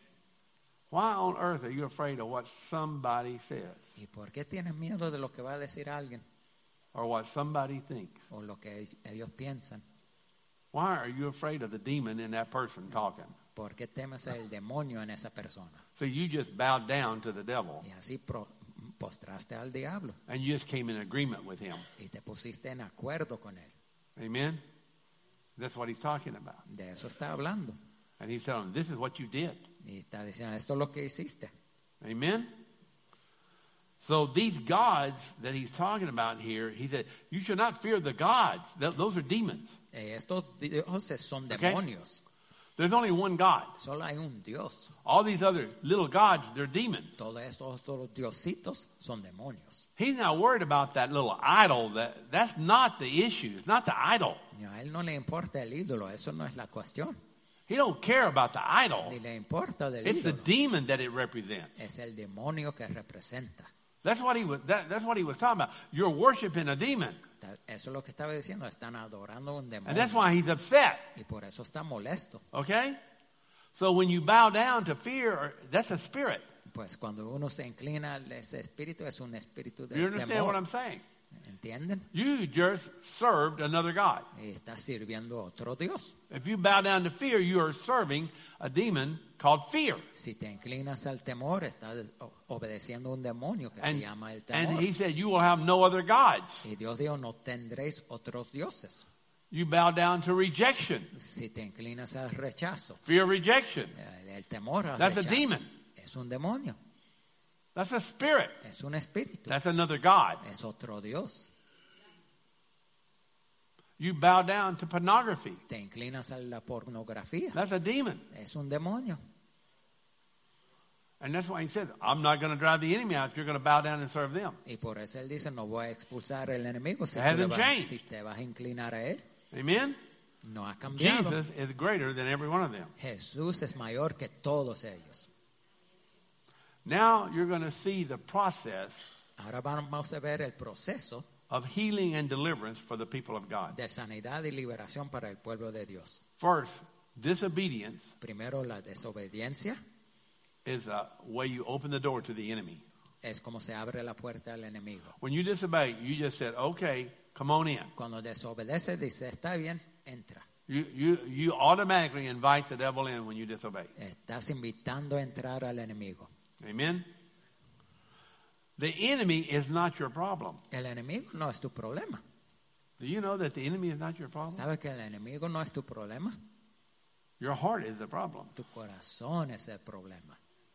Why on earth are you afraid of what somebody says ¿Y por qué tienes miedo de lo que va a decir alguien? or what somebody thinks? O lo que ellos piensan. Why are you afraid of the demon in that person talking? ¿Por qué temes el demonio en esa persona? So you just bowed down to the devil Y así postraste al diablo. and you just came in agreement with him. Y te pusiste en acuerdo con él. Amen? That's what he's talking about. De eso está hablando. And he said, this is what you did. Y está diciendo, esto es lo que hiciste. Amen? So these gods that he's talking about here, he said, you should not fear the gods. Those are demons. Estos dioses son Okay. demonios. There's only one God. Solo hay un Dios. All these other little gods, they're demons. Todos estos otros diositos son demonios. He's not worried about that little idol. That's not the issue. It's not the idol. Y a él no le importa el ídolo, eso no es la cuestión. He don't care about the idol. Ni le importa del It's the ídolo. demon that it represents. Es el demonio que representa. That's what he was talking about. You're worshiping a demon. Eso es lo que estaba diciendo, están adorando un And that's demonio. why he's upset. Y por eso está molesto. Okay? So when you bow down to fear, that's a spirit. Pues cuando uno se inclina a ese espíritu, es un espíritu de You understand what I'm temor. saying? ¿Entienden? You just served another God. Y está sirviendo a otro Dios. If you bow down to fear, you are serving a demon called fear. Si te inclinas al temor, estás obedeciendo a un demonio que se llama el And temor. he said, you will have no other gods. Y Dios dijo, no tendréis otros dioses. You bow down to rejection, Si te inclinas al rechazo, fear of rejection. el temor al That's a rechazo, demon. es un demonio, That's a spirit. es un espíritu, That's another God. es otro Dios. You bow down to pornography. Te inclinas a la pornografía, That's a demon. es un demonio. And that's why he says, I'm not going to drive the enemy out if you're going to bow down and serve them. Y por eso él dice, no voy a expulsar al enemigo si, It hasn't changed. si te vas a inclinar a él. Amen? No ha cambiado. Jesus is greater than every one of them. Jesús es mayor que todos ellos. Now you're going to see the process Ahora vamos a ver el proceso of healing and deliverance for the people of God. de sanidad y liberación para el pueblo de Dios. First, disobedience Primero, la desobediencia is a way you open the door to the enemy. es como se abre la puerta al enemigo. When you disobey, you just said, okay, come on in. Cuando desobedece, dice, está bien, entra. You automatically invite the devil in when you disobey. Estás invitando a entrar al enemigo. Amen? The enemy is not your problem. El enemigo no es tu problema. Do you know that the enemy is not your problem? ¿Sabes que el enemigo no es tu problema? Your heart is the problem. Tu corazón es el problema.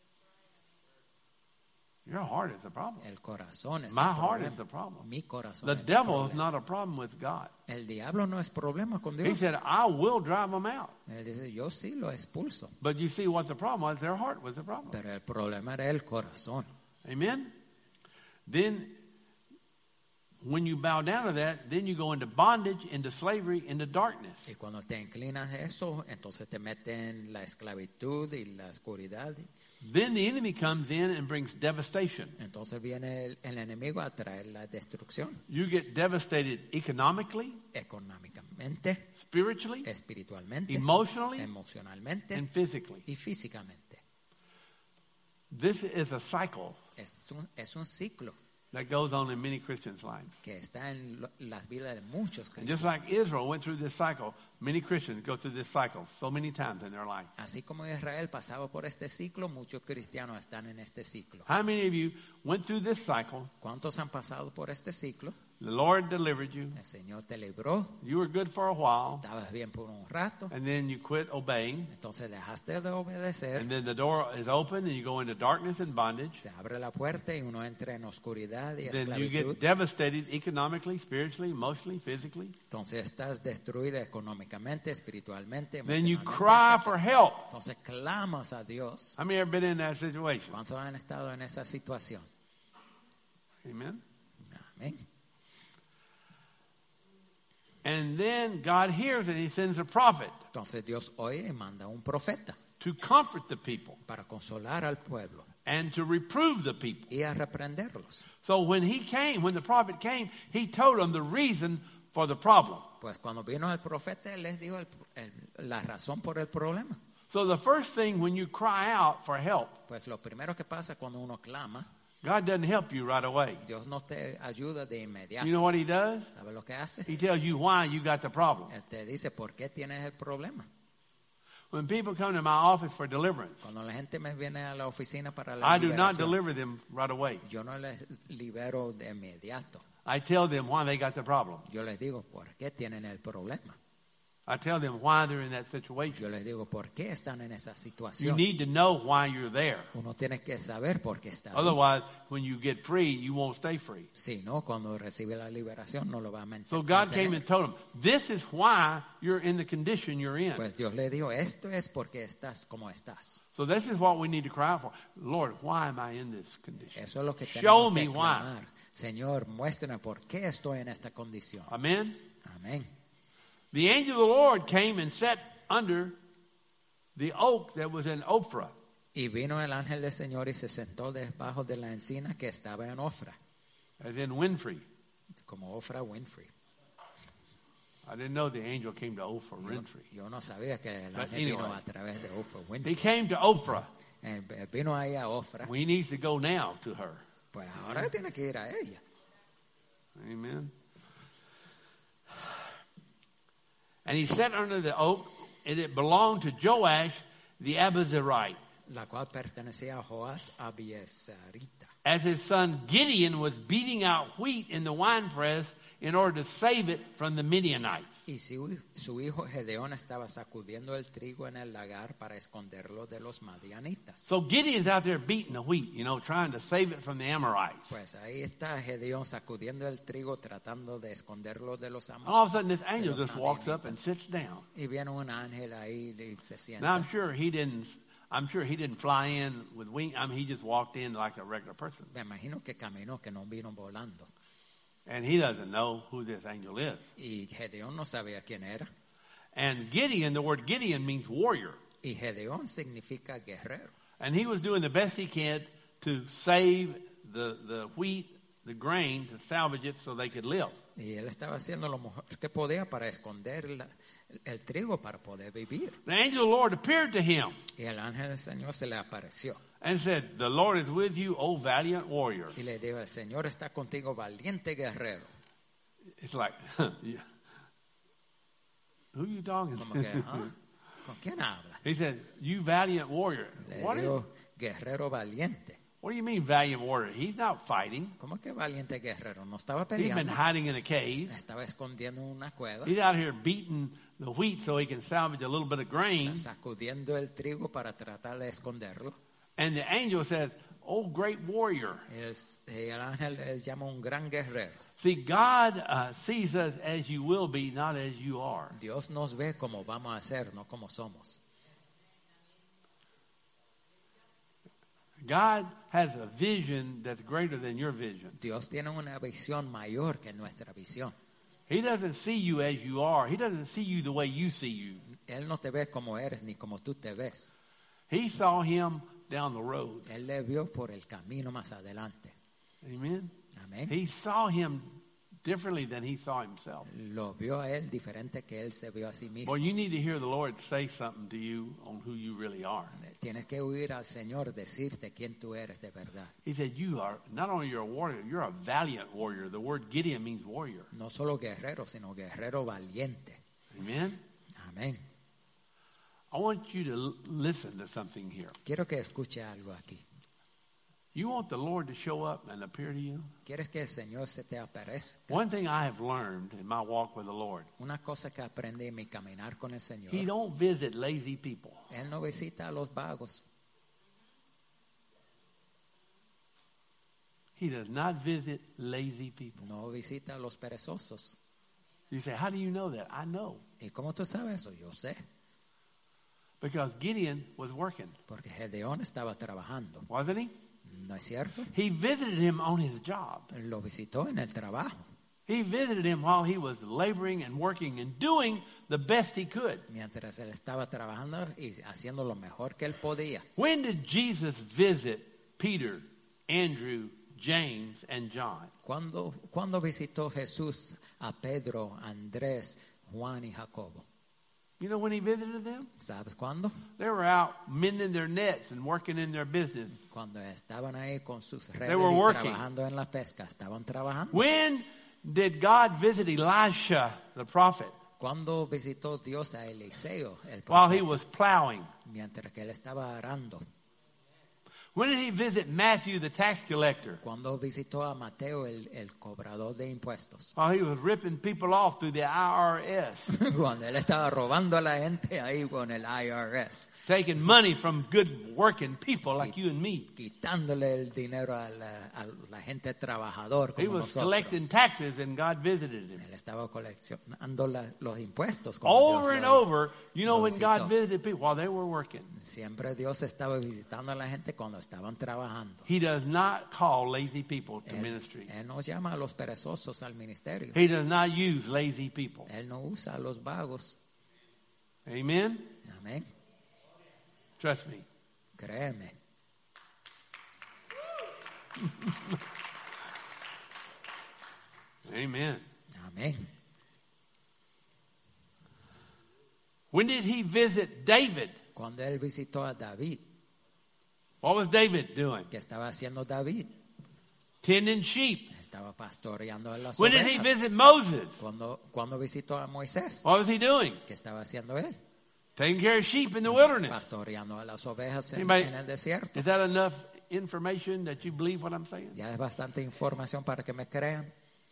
Your heart is the problem. El corazón es My el heart problema. is the problem. Mi corazón The es el devil is problema. not a problem with God. El diablo no es problema con He Dios. said, I will drive them out. Él dice, yo sí lo expulso. But you see what the problem was? Their heart was the problem. Pero el problema era el corazón. Amen? Then, when you bow down to that, then you go into bondage, into slavery, into darkness. Y cuando te inclinas a eso, entonces te meten la esclavitud y la oscuridad. Then the enemy comes in and brings devastation. Entonces viene el enemigo a traer la destrucción You get devastated economically, económicamente, spiritually, espiritualmente, emotionally, emocionalmente and physically. y físicamente. This is a cycle Es un ciclo that goes on in many Christians' lives. que está en las vidas de muchos And just cristianos. like Israel went through this cycle, many Christians go through this cycle so many times in their life. Así como Israel pasaba por este ciclo, muchos cristianos están en este ciclo. How many of you went through this cycle? ¿Cuántos han pasado por este ciclo? The Lord delivered you. El Señor te libró, You were good for a while, estabas bien por un rato, and then you quit obeying. entonces dejaste de obedecer, And then the door is open, and you go into darkness and bondage. se abre la puerta y uno entra en oscuridad y Then you esclavitud. get devastated economically, spiritually, emotionally, physically. Entonces estás destruida económicamente, espiritualmente, Then you emocionalmente. cry for help. Entonces clamas a Dios. How many have been in that situation? ¿Cuántos han estado en esa situación? Amen. Amén. And then God hears and he sends a prophet Entonces Dios oye y manda un profeta to comfort the people para consolar al pueblo and to reprove the people. y a reprenderlos. So when the prophet came, he told them the reason for the problem. Pues cuando vino el profeta, él les dijo la razón por el problema. So the first thing when you cry out for help, Pues lo primero que pasa cuando uno clama, God doesn't help you right away. Dios no te ayuda de inmediato. You know what he does? ¿Sabe lo que hace? He tells you why you got the problem. Él te dice por qué tienes el problema. When people come to my office for deliverance, Cuando la gente me viene a la oficina para la I do not liberación, deliver them right away. yo no les libero de inmediato. I tell them why they got the problem. Yo les digo por qué tienen el problema. I tell them why they're in that situation. Yo les digo por qué están en esa You situación. need to know why you're there. Uno tiene que saber por qué está ahí. Otherwise, when you get free, you won't stay free. Si no, cuando recibe la liberación no lo va a So God mantener. came and told them, this is why you're in the condition you're in. Pues Dios le dijo, esto es porque estás como estás. So this is what we need to cry out for. Lord, why am I in this condition? Eso es lo que Show tenemos me que why. clamar. Señor, muéstrame por qué estoy en esta condición. Amen? Amén. The angel of the Lord came and sat under the oak that was in Ophrah. Y vino el ángel del Señor y se sentó debajo de la encina que estaba en Ofra, As in Winfrey. como Ofra Winfrey. I didn't know the angel came to Ophrah Winfrey. Yo no sabía que el But ángel vino anyway. a través de Ofra He Winfrey. came to Ophrah. Vino ahí a Ofra. We need to go now to her. Pues ahora tiene que ir a ella. Amen. And he sat under the oak, and it belonged to Joash the Abiezrite. La cual pertenecía a Joás Abiezrita. As his son Gideon was beating out wheat in the winepress in order to save it from the Midianites. Y su hijo Gedeón estaba sacudiendo el trigo en el lagar para esconderlo de los madianitas. So Gideon's out there beating the wheat, trying to save it from the Amorites. Pues ahí está Gedeón sacudiendo el trigo tratando de esconderlo de los And all of a sudden, amadianitas. this angel just walks up and sits down. Y viene un ángel ahí y se Now, I'm sienta. sure he didn't. I'm sure he didn't fly in with wings. I mean, he just walked in like a regular person. Me imagino que caminó, que no vino volando. And he doesn't know who this angel is. Y Gedeón no sabía quién era. And Gideon, the word Gideon means warrior. Y Gedeón significa guerrero. And he was doing the best he can to save the wheat, the grain, to salvage it so they could live. Y él estaba haciendo lo mejor que podía para esconder el trigo para poder vivir. The angel of the Lord appeared to him Y el ángel del Señor se le apareció. and said, "The Lord is with you, O valiant warrior." Y le dijo, el Señor está contigo, valiente guerrero. It's like, yeah. Who are you talking Como to? que, ¿ah? ¿Con quién habla? He said, "You valiant warrior." Le What dijo, guerrero valiente. do you mean valiant warrior? He's not fighting. ¿Cómo que valiente guerrero? No estaba He's been peleando. hiding in a cave. Estaba escondiendo en una cueva. He's out here beating the wheat so he can salvage a little bit of grain. Sacudiendo el trigo para tratar de esconderlo. And the angel says, "Oh, great warrior." El ángel le llama un gran guerrero. See, God sees us as you will be, not as you are. Dios nos ve como vamos a ser, no como somos. God has a vision that's greater than your vision. Dios tiene una visión mayor que nuestra visión. He doesn't see you as you are. He doesn't see you the way you see you. Él no te ve como eres ni como tú te ves. He saw him down the road. Él le vio por el camino más adelante. Amen. Amén. He saw him differently than he saw himself. Lo vio a él diferente que él se vio a sí mismo. Well, you need to hear the Lord say something to you on who you really are. Tienes que oír al Señor decirte quién tú eres de verdad. He said, "You are not only you're a warrior, you're a valiant warrior." The word Gideon means warrior. No solo guerrero, sino guerrero valiente. Amen. Amén. I want you to listen to something here. Quiero que escuche algo aquí. You want the Lord to show up and appear to you? ¿Quieres que el Señor se te aparezca? One thing I have learned in my walk with the Lord, Una cosa que aprendí en mi caminar con el Señor. He don't visit lazy people. Él no visita a los vagos. He does not visit lazy people. No visita a los perezosos. You say, "How do you know that?" I know. ¿Y cómo tú sabes eso? Yo sé. Because Gideon was working, Porque Gedeón estaba trabajando. wasn't he? ¿No es cierto? He visited him on his job. Lo visitó en el trabajo. He visited him while he was laboring and working and doing the best he could. Mientras él estaba trabajando y haciendo lo mejor que él podía. When did Jesus visit Peter, Andrew, James, and John? ¿Cuándo visitó Jesús a Pedro, Andrés, Juan y Jacobo? You know when he visited them? ¿Sabes cuándo? They were out mending their nets and working in their business. Cuando estaban ahí con sus redes They were y working. trabajando en la pesca. Estaban trabajando. When did God visit Elisha, the prophet, ¿Cuándo visitó Dios a Eliseo, el while he profeta? was plowing? Mientras que él estaba arando. When did he visit Matthew, the tax collector, Cuando visitó a Mateo, el cobrador de impuestos. while he was ripping people off through the IRS, Cuando él estaba robando a la gente ahí con el IRS. taking money from good working people like you and me? Quitándole el dinero a la gente trabajador He como was nosotros. collecting taxes and God visited him. Él estaba coleccionando los impuestos. Como Over Dios and lo- over, you know lo when God visitó. visited people while they were working. Siempre Dios estaba visitando a la gente cuando estaban trabajando. He does not call lazy people to Él, ministry. él no llama a los perezosos al ministerio. He does not use lazy people. Él no usa a los vagos. Amen? Amén. Trust me. Créeme. Amen. Amén. When did he visit David? Cuando él visitó a David, What was David doing? ¿qué estaba haciendo David? Tending sheep. Estaba pastoreando a las When did he ovejas. visit Moses? Cuando visitó a Moisés, What was he doing? ¿qué estaba haciendo él? Taking care of sheep in the wilderness. Pastoreando a las ovejas en Anybody- el desierto. Is that enough information that you believe what I'm saying? Ya es bastante información para que me crean.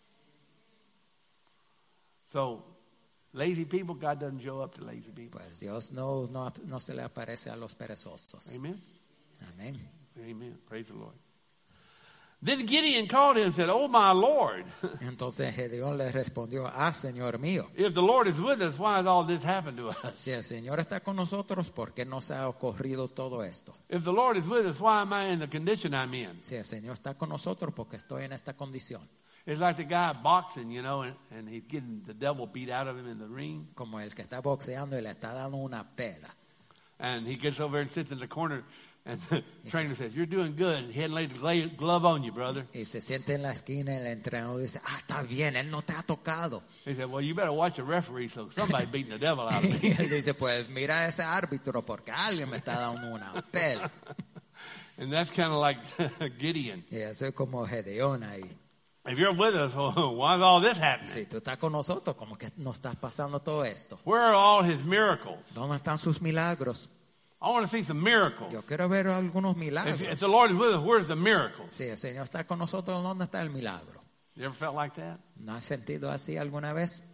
So, lazy people, God doesn't show up to lazy people. Pues Dios no se le aparece a los perezosos. Amen? Amén. Amen. Praise the Lord. Then Gideon called him and said, "Oh, my Lord, Entonces Gedeón le respondió, Señor mío, if the Lord is with us, why has all this happened to us? si el Señor está con nosotros, ¿por qué nos ha ocurrido todo esto? If the Lord is with us, why am I in the condition I'm in?" Si el Señor está con nosotros, ¿por qué estoy en esta condición? It's like the guy boxing, and he's getting the devil beat out of him in the ring. Como el que está boxeando y le está dando una pela. And he gets over there and sits in the corner, and the trainer says, "You're doing good. He hadn't laid the glove on you, brother." Y se siente en la esquina y el entrenador dice, está bien, él no te ha tocado. He said, "Well, you better watch the referee, so somebody's beating the devil out of Y me." él dice, pues mira a ese árbitro porque alguien me está dando una pela. And that's kind of like Gideon. Y eso es como Gedeón ahí. If you're with us, why is all this happening? Si tú estás con nosotros, ¿cómo que nos estás pasando todo esto? Where are all his miracles? ¿Dónde están sus milagros? I want to see some miracles. Yo quiero ver algunos milagros. If the Lord is with us, where's the miracle? Si el Señor está con nosotros, ¿dónde está el milagro? You ever felt like that? ¿No has sentido así alguna vez?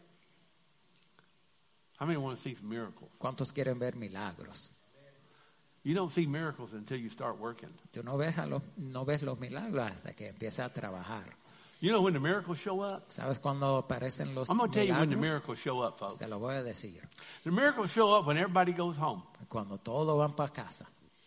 How many want to see some miracles? ¿Cuántos quieren ver milagros? You don't see miracles until you start working. Tú no ves los milagros hasta que empiezas a trabajar. You know when the miracles show up? ¿Sabes cuándo aparecen los I'm going to tell you when the milagros? miracles show up, folks. Se lo voy a decir. The miracles show up when everybody goes home. Cuando todos van para casa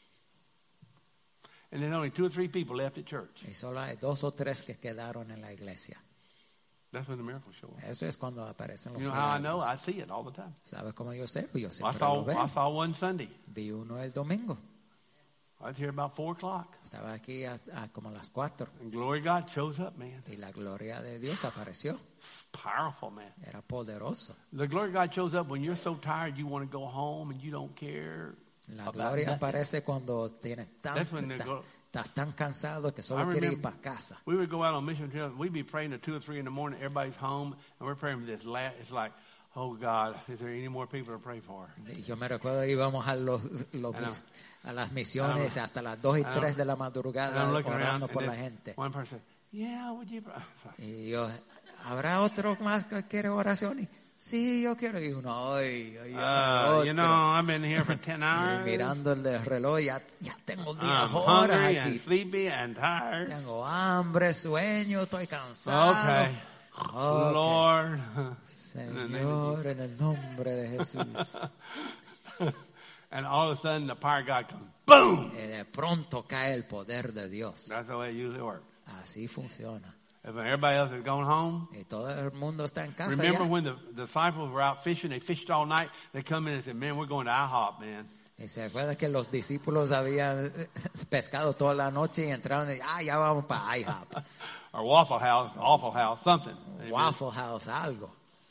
And there's only 2 or 3 people left at church. y solo hay 2 o 3 que quedaron en la iglesia. That's when the miracles show up. Eso es cuando aparecen los You know how I know? milagros. I see it all the time. ¿Sabes cómo yo sé? Pues yo I siempre lo saw veo. one Sunday. Vi uno el domingo. I was here about 4 o'clock. Estaba aquí a como a las 4 And glory of God shows up, man. y la gloria de Dios apareció. Powerful, man. Era poderoso. The glory of God shows up when you're so tired you want to go home and you don't care. La about gloria nothing. aparece cuando That's when the estás tan cansado que I solo quieres ir remember- para casa. We would go out on mission trips. We'd be praying at 2 or 3 in the morning. Everybody's home, and we're praying for this. It's like, oh God, is there any more people to pray for? Y yo me recuerdo íbamos a a las misiones hasta las 2 y 3 de la And madrugada I'm looking around, orando por la and gente. then one person said, "Yeah, would you?" Y yo, ¿habrá otro más que quiere oración? Y, sí, yo quiero. Y uno, ay, otro. You know, I've been here for 10 Y hours. mirando el reloj, ya tengo 10 I'm horas hungry and aquí. sleepy and tired. Tengo hambre, sueño, estoy cansado. Okay. Ok. Lord. Señor, en el nombre de Jesús. And all of a sudden, the power of God comes. Boom! Y de pronto cae el poder de Dios. That's the way it usually works. Así funciona. If everybody else has gone home, Y todo el mundo está en casa remember ya. when the disciples were out fishing, they fished all night, they come in and said, "Man, we're going to IHOP, man." Y se acuerda que los discípulos habían pescado toda la noche y entraron y ya vamos para IHOP, Or Waffle House, Awful House, something. Amen. Waffle House, algo.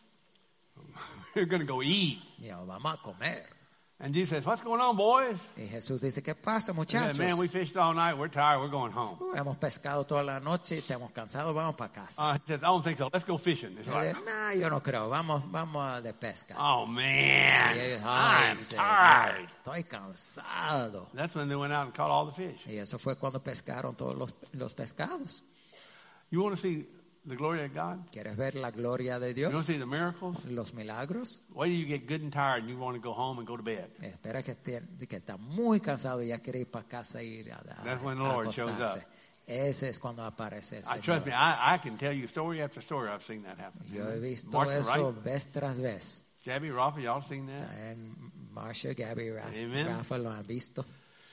We're going to go eat. Y yo, vamos a comer. And Jesus says, "What's going on, boys?" Y Jesús dice, ¿qué pasa, They said, muchachos? "Man, we fished all night. We're tired. We're going home." Hemos pescado toda la noche, estamos cansados, vamos para casa. He says, "I don't think so. Let's go fishing." It's Y like, él, no, yo no creo, vamos a de pesca. "Oh, man, Y ellos, ay, I'm Señor, tired." estoy cansado. That's when they went out and caught all the fish. Y eso fue cuando pescaron todos los pescados. You want to see the glory of God? ¿Quieres ver la gloria de You want to Dios? see the miracles? Los milagros. Wait till you get good and tired and you want to go home and go to bed. Espera que está muy cansado y ya quiere ir para casa e ir a That's when the Lord shows acostarse. up. Ese es cuando aparece el Trust me, Señor. I can tell you story after story. I've seen that happen. Yo he visto Martha, eso right? vez tras vez. Gabby, Rafa, y'all seen that? En Marsha, Gabby, Amen. Rafa lo han visto.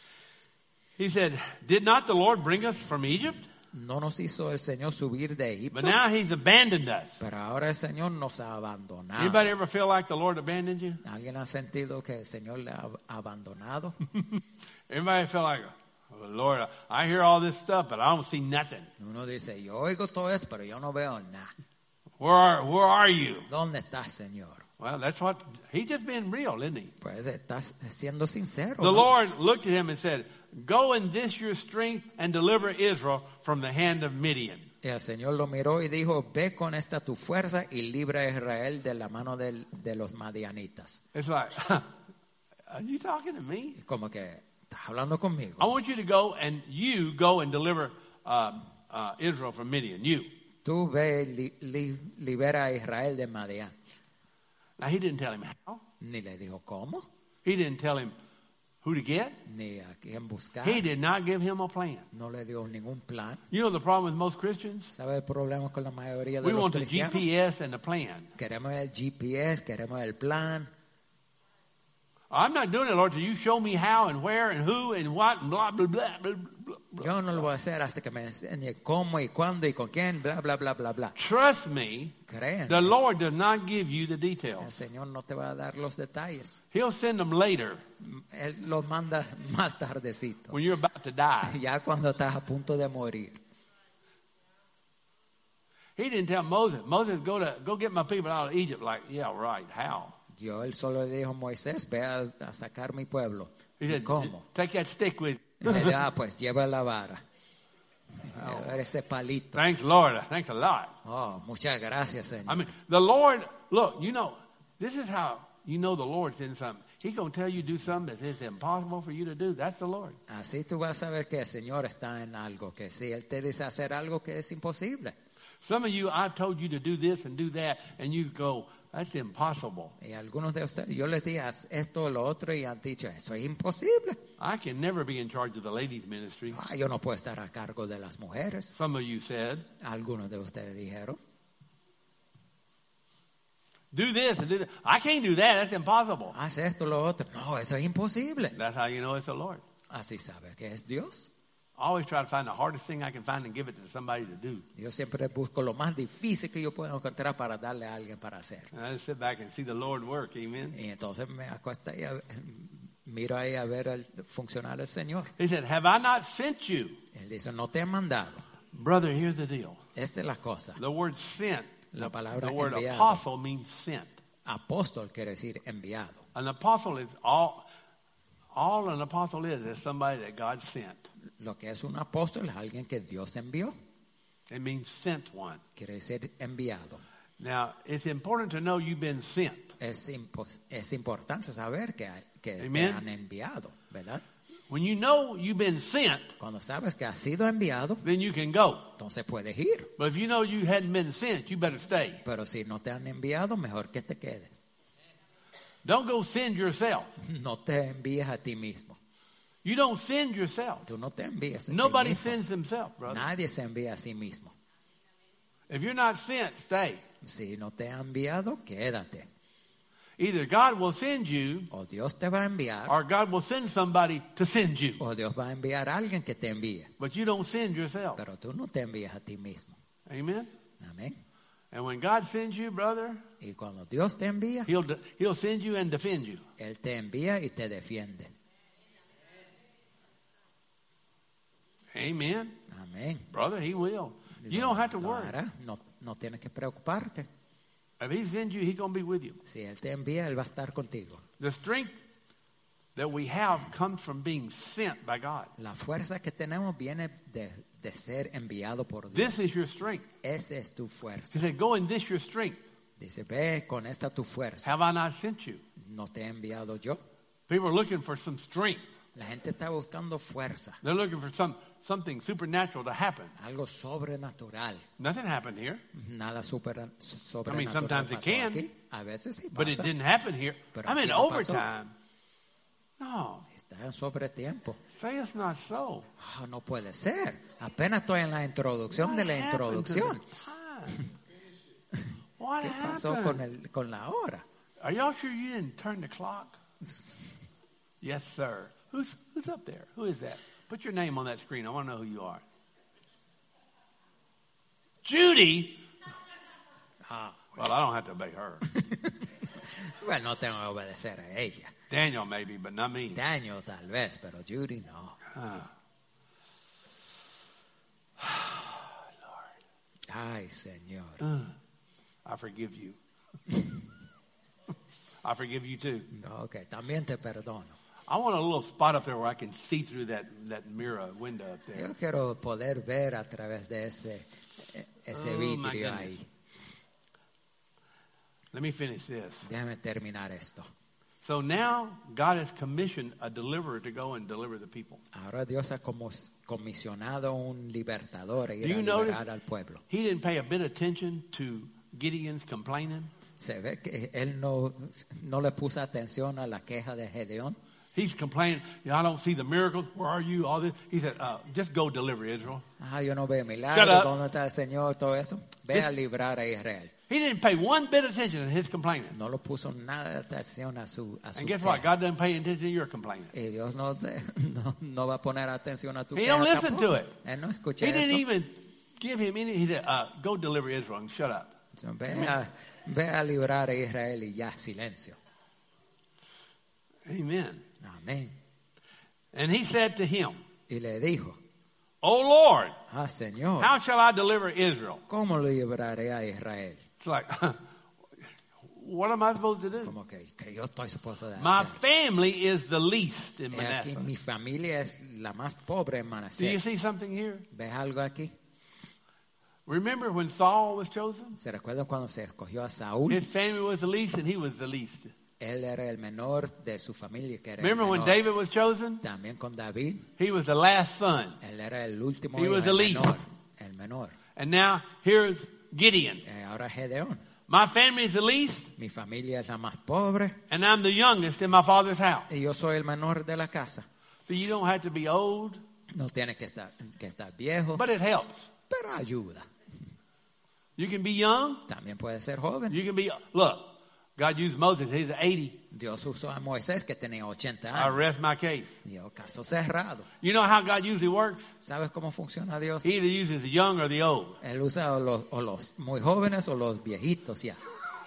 He said, "Did not the Lord bring us from Egypt? No nos hizo el Señor subir de But Egipto, now He's abandoned us." pero ahora el Señor nos ha abandonado. Anybody ever feel like the Lord abandoned you? ¿Alguien ha sentido que el Señor le ha abandonado? Everybody feel like, "Oh, Lord, I hear all this stuff, but I don't see nothing. Uno dice, yo oigo todo esto, pero yo no veo nada. Where are you?" ¿Dónde estás, Señor? Well, that's what He's just being real, isn't He? Pues estás siendo sincero. The ¿no? Lord looked at him and said, "Go in this your strength and deliver Israel from the hand of Midian." Y el Señor lo miró y dijo, ve con esta tu fuerza y libra a Israel de la mano de los madianitas. It's like, are you talking to me? Y como que, ¿estás hablando conmigo? I want you to go and deliver Israel from Midian. You. Tú ve y libera a Israel de Madián. Now, he didn't tell him how. Ni le dijo, ¿cómo? He didn't tell him who to get. ni a quién buscar. He did not give him a plan. No le dio ningún plan. You know the problem with most Christians? ¿Sabe el problema con la mayoría de We los want the cristianos? GPS and the plan. Queremos el GPS, queremos el plan. I'm not doing it, Lord, till you show me how and where and who and what and blah, blah, blah, blah, blah. Yo no lo voy a hacer hasta que me enseñe cómo y cuándo y con quién, bla, bla, bla, bla, bla. Trust me, Créeme, the Lord does not give you the el details. Señor no te va a dar los detalles. He'll send them later Él los manda más tardecito. when you're about to die. Ya cuando estás a punto de morir. He didn't tell Moses, go get my people out of Egypt. Like, yeah, right. How? Él solo le dijo a Moisés, ve a sacar mi pueblo. He ¿Y said, cómo? take that stick with you. Y él, pues lleva la vara. Lleva ese palito. Thanks, Lord. Thanks a lot. Oh, muchas gracias, Señor. I mean, the Lord, look, you know, this is how you know the Lord's in something. He's going to tell you to do something that is impossible for you to do. That's the Lord. Así tú vas a ver que el Señor está en algo, que si Él te dice hacer algo que es imposible. Some of you, I've told you to do this and do that, and you go, that's impossible. Y algunos de ustedes, yo les dije haz esto o lo otro y han dicho, eso es imposible. I can never be in charge of the ladies' ministry. Yo no puedo estar a cargo de las mujeres. Some of you said, Algunos de ustedes dijeron, do this and do that. I can't do that. That's impossible. haz esto o lo otro. No, eso es imposible. That's how you know it's the Lord. Así sabe que es Dios. I always try to find the hardest thing I can find and give it to somebody to do. Yo siempre busco lo más difícil que yo puedo encontrar para darle a alguien para hacer. And I just sit back and see the Lord work. Amen. Y entonces me acuesto ahí, miro ahí a ver el funcionar el Señor. He said, have I not sent you? Él dice, no te he mandado. Brother, here's the deal. Esta es la cosa. The word sent, La palabra the word enviado. apostle means sent. Apóstol quiere decir enviado. An apostle is all an apostle is somebody that God sent. Lo que es un apóstol es alguien que Dios envió. It means sent one. Quiere decir enviado. Now, it's important to know you've been sent. Es importante saber que te Amen. han enviado, ¿verdad? When you know you've been sent, Cuando sabes que has sido enviado, then you can go. entonces puedes ir. But if you know you hadn't been sent, you better stay. Pero si no te han enviado, mejor que te quedes. Don't go send yourself. No te envíes a ti mismo. You don't send yourself. Tú no te envíes a ti Nobody mismo. sends themselves, brother. Nadie se envía a sí mismo. If you're not sent, stay. Si no te ha enviado, quédate. Either God will send you O Dios te va a enviar, or God will send somebody to send you. o Dios va a enviar a alguien que te envíe. But you don't send yourself. Pero tú no te envías a ti mismo. Amen? Amén. And when God sends you, brother, Y cuando Dios te envía, He'll send you and defend you. Él te envía y te defiende. Amen. Amén. Brother, He will. You don't have to Lo worry. hará. No tienes que preocuparte. If He sends you, He's going to be with you. Si Él te envía, Él va a estar contigo. The strength that we have comes from being sent by God. La fuerza que tenemos viene de ser enviado por Dios. This is your strength. Esa es tu He fuerza. said, go in this your strength. Dice, ve con esta tu fuerza. Have I not sent you? ¿No te he enviado yo? People are looking for some strength. La gente está buscando fuerza. They're looking for something supernatural to happen. Algo sobrenatural. Nothing happened here, Nada sobrenatural sometimes it pasó can, aquí. A veces sí but it pasa. didn't happen here. Pero I'm aquí in no pasó. overtime. No, Está en sobretiempo. say it's not so. No puede ser. Apenas estoy en la introducción de la What happened to introducción. the time? What ¿Qué pasó happened? con la hora? Are y'all sure you didn't turn the clock? Yes, sir. Who's up there? Who is that? Put your name on that screen. I want to know who you are. Judy. Well, I don't have to obey her. Bueno, no tengo que obedecer a ella. Daniel maybe, but not me. Daniel tal vez, pero Judy no. Ay, Señor. I forgive you. I forgive you too. Ok, también te perdono. I want a little spot up there where I can see through that mirror window up there. Yo quiero poder ver a través de ese Oh, my vidrio goodness. ahí. Let me finish this. Déjame terminar esto. So now God has commissioned a deliverer to go and deliver the people. Ahora Dios ha comisionado un libertador a ir Do a you notice? liberar al pueblo. He didn't pay a bit of attention to Gideon's complaining. Se ve que él no le puso atención a la queja de Gedeón. He's complaining, I don't see the miracles. Where are you? All this. He said, just go deliver Israel. Yo no veo Shut milagros. up. ¿Dónde está el Señor? Todo eso. Ve a librar a Israel. He didn't pay one bit of attention to his complaining. No lo puso nada de atención a su And guess what? queja. God doesn't pay attention to your complaining. Y Dios no va a poner atención a tu He queja don't listen tampoco. to it. Él no escucha He didn't eso. even give him any. He said, go deliver Israel and shut up. So, ve a librar a Israel y ya, silencio. Amen. Amén. And he said to him, Y le dijo, Oh Lord, Señor, how shall I deliver Israel? ¿cómo libraré a Israel? It's like, what am I supposed to do? Como que yo estoy supuesto de My hacer. family is the least in He aquí, Manasseh. mi familia es la más pobre en Do you Manasés. see something here? ¿Ves algo aquí? Remember when Saul was chosen? ¿Se recuerda cuando se escogió a Saúl? His family was the least and he was the least. Él era el menor de su familia, que era Remember el when menor. David was chosen? También con David, He was the last son. él era el último He hijo, was the el least. menor. El menor. And now here's Gideon. Ahora Gedeón. My family is the least Mi familia es la más pobre and I'm the youngest in my father's house. y yo soy el menor de la casa. So you don't have to be old, No tiene que estar viejo, but it helps. pero ayuda. You can be young. También puede ser joven. You can be, look, God used Moses. He's 80. Dios usó a Moisés, que tenía 80 I años. rest my case. Dios, caso cerrado. You know how God usually works? ¿Sabes cómo funciona Dios? He either uses the young or the old. Él usa o los muy jóvenes o los viejitos ya.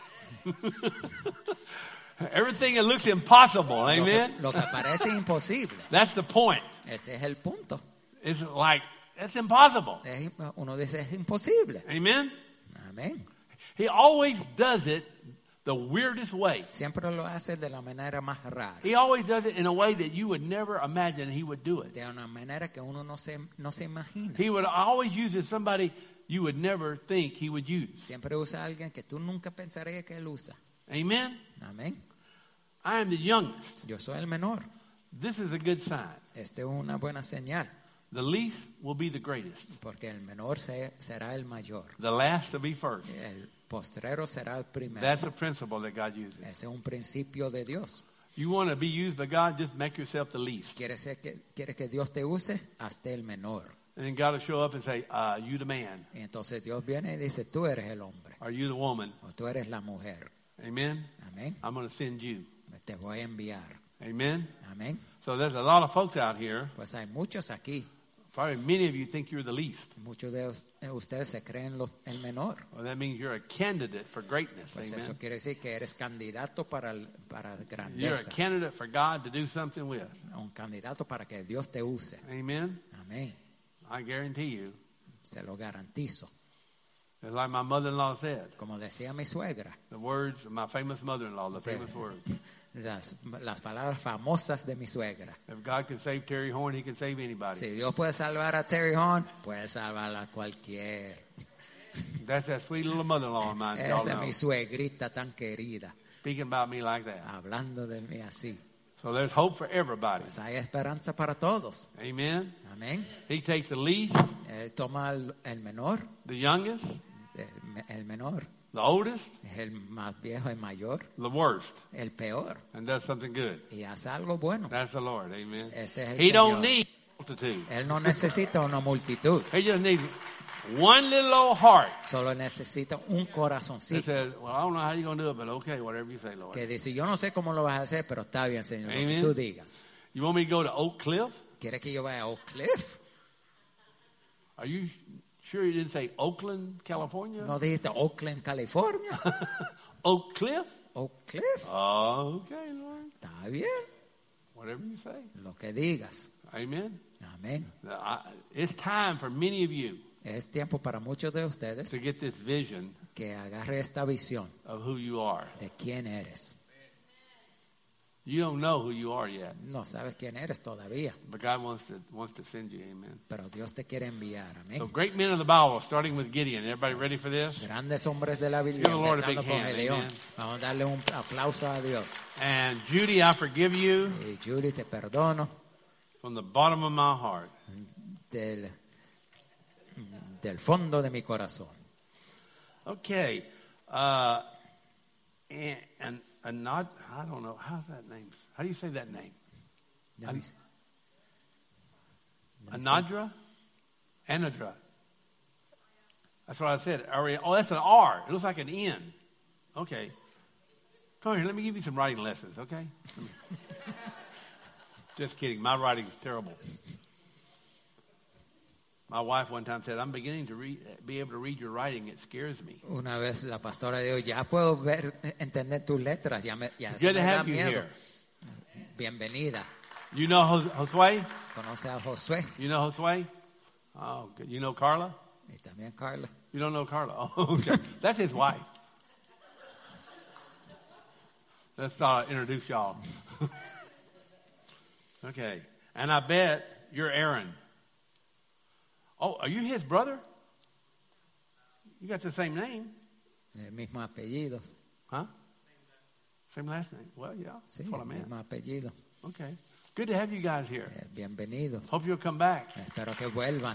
Everything that looks impossible, amen? Lo que parece imposible. That's the point. Ese es el punto. It's like, it's impossible. Uno dice, es imposible. Amen? Amén. He always does it the weirdest way. Siempre lo hace de la manera más rara. He always does it in a way that you would never imagine he would do it. De una manera que uno no se imagina. He would always use somebody you would never think he would use. Siempre usa a alguien que tú nunca pensarías que él usa. Amen? Amén. I am the youngest. Yo soy el menor. This is a good sign. Esta es una buena señal. The least will be the greatest. Porque el menor será el mayor. The last will be first. El postrero será el primero. That's a principle that God uses. Ese es un principio de Dios. You want to be used by God, just make yourself the least. ¿Quieres que Dios te use? Hazte el menor. And then God will show up and say, you the man. Y entonces Dios viene y dice, tú eres el hombre. Are you the woman? O tú eres la mujer. Amen? Amén. I'm going to send you. Te voy a enviar. Amen? Amén. So there's a lot of folks out here. Pues hay muchos aquí. Probably many of you think you're the least. Muchos de ustedes se creen el menor. Well, that means you're a candidate for greatness. Pues Amen? eso quiere decir que eres candidato para You're a grandeza. candidate for God to do something with. Un candidato para que Dios te use. Amen? Amén. I guarantee you. Se lo garantizo. It's like my mother-in-law said. Como decía mi suegra, The words of my famous mother-in-law, the famous words. las palabras famosas de mi suegra. If God can save Terry Horn, he can save anybody. Si Dios puede salvar a Terry Horn, puede salvar a cualquiera. That's that sweet little mother-in-law of mine. Y'all Esa es know. mi suegrita tan querida, Speaking about me like that. hablando de mí así. So there's hope for everybody. Pues hay esperanza para todos. Amen. Amén. He takes the least, Él toma el menor, the youngest, el menor, the oldest, es el más viejo, el mayor, the worst, el peor, and does something good. y hace algo bueno. That's the Lord. Amen. Ese es el He don't Señor. need multitude. Él no necesita una multitud, He just needs one little old heart solo necesita un that corazoncito says, well, I don't know how you're going to do it, but okay, whatever you say, Lord. que dice, yo no sé cómo lo vas a hacer, pero está bien, Señor, lo que Amen. tú digas. You want me to go to Oak Cliff? ¿Quieres que yo vaya a Oak Cliff? Are you sure you didn't say Oakland, California? ¿No dijiste Oakland, California? Oak Cliff? Oak Cliff, Oh, okay, Lord. está bien, Whatever you say. lo que digas. Amen. Amén. It's time for many of you Es tiempo para muchos de ustedes to get this vision que agarre esta visión of who you are. de quién eres. You don't know who you are yet, No sabes quién eres todavía, but God wants to send you. Amen. pero Dios te quiere enviar. So Amén. great men of the Bible, starting with Gideon. Everybody ready for this? Grandes hombres de la Biblia, Give the Lord a empezando big con hand, Gedeón. amen. Vamos a darle un aplauso a Dios. And Judy, I forgive you Y Judy, te perdono from the bottom of my heart. del fondo de mi corazón. Okay. And not, I don't know, how's that name? How do you say that name? Anadra? Anadra. That's what I said. Oh, that's an R. It looks like an N. Okay. Come here. Let me give you some writing lessons, okay? Just kidding. My writing's terrible. My wife one time said, I'm beginning to be able to read your writing. It scares me. Una vez la pastora dijo, ya puedo entender tus letras. Ya Good to have you here. Bienvenida. You know Josue? ¿Conoce a Josué? You know Josue? Oh, good. You know Carla? Y también Carla. You don't know Carla? Oh, okay. That's his wife. Let's introduce y'all. Okay. And I bet you're Aaron. Oh, are you his brother? You got the same name. El mismo apellido. Huh? Same last name. Well, yeah. Sí, That's what I meant. mismo apellido. Okay. Good to have you guys here. Bienvenidos. Hope you'll come back. Espero que vuelvan.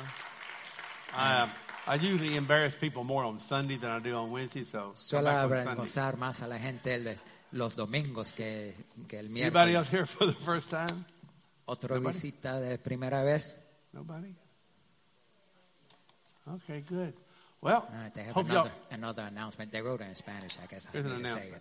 I usually embarrass people more on Sunday than I do on Wednesday, so Suelo avergonzar más a la gente los domingos que el miércoles. Anybody else here for the first time? ¿Otro visita de primera vez? Nobody? Okay, good. Well, they have hope another announcement. They wrote it in Spanish, I guess. Here's I an need to say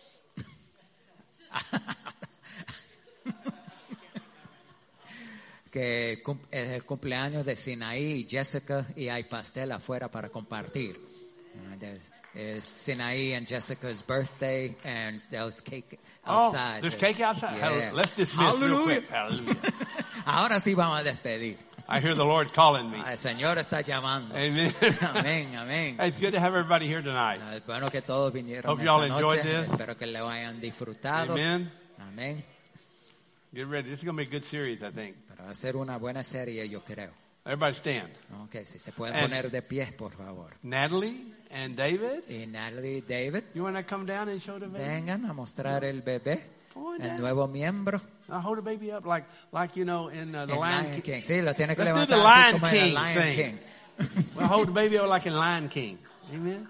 it. Que es el cumpleaños de Sinaí y Jessica y hay pastel afuera para compartir. It's Sinaí and Jessica's birthday and there's cake outside. Oh, there's cake outside? Yeah. Let's dismiss real quick. Hallelujah. Ahora sí vamos a despedir. I hear the Lord calling me. El Señor está llamando. Amen. Amén, amén. Hey, it's good to have everybody here tonight. Es bueno que todos vinieron Hope y'all esta enjoyed noche. this. Espero que lo hayan disfrutado. Amen. Amén. Get ready. This is going to be a good series, I think. Pero va a ser una buena serie, yo creo. Everybody stand. Okay, si se pueden And poner de pie, por favor. Natalie and David, Y Natalie y David, you want to come down and show the baby? vengan a mostrar el bebé, Come on el down. nuevo miembro. Now hold the baby up like you know in the El Lion King. Sí, lo tiene que Let's do levantar the así Lion como en el King Lion thing. King. Well, hold the baby up like in Lion King. Amen.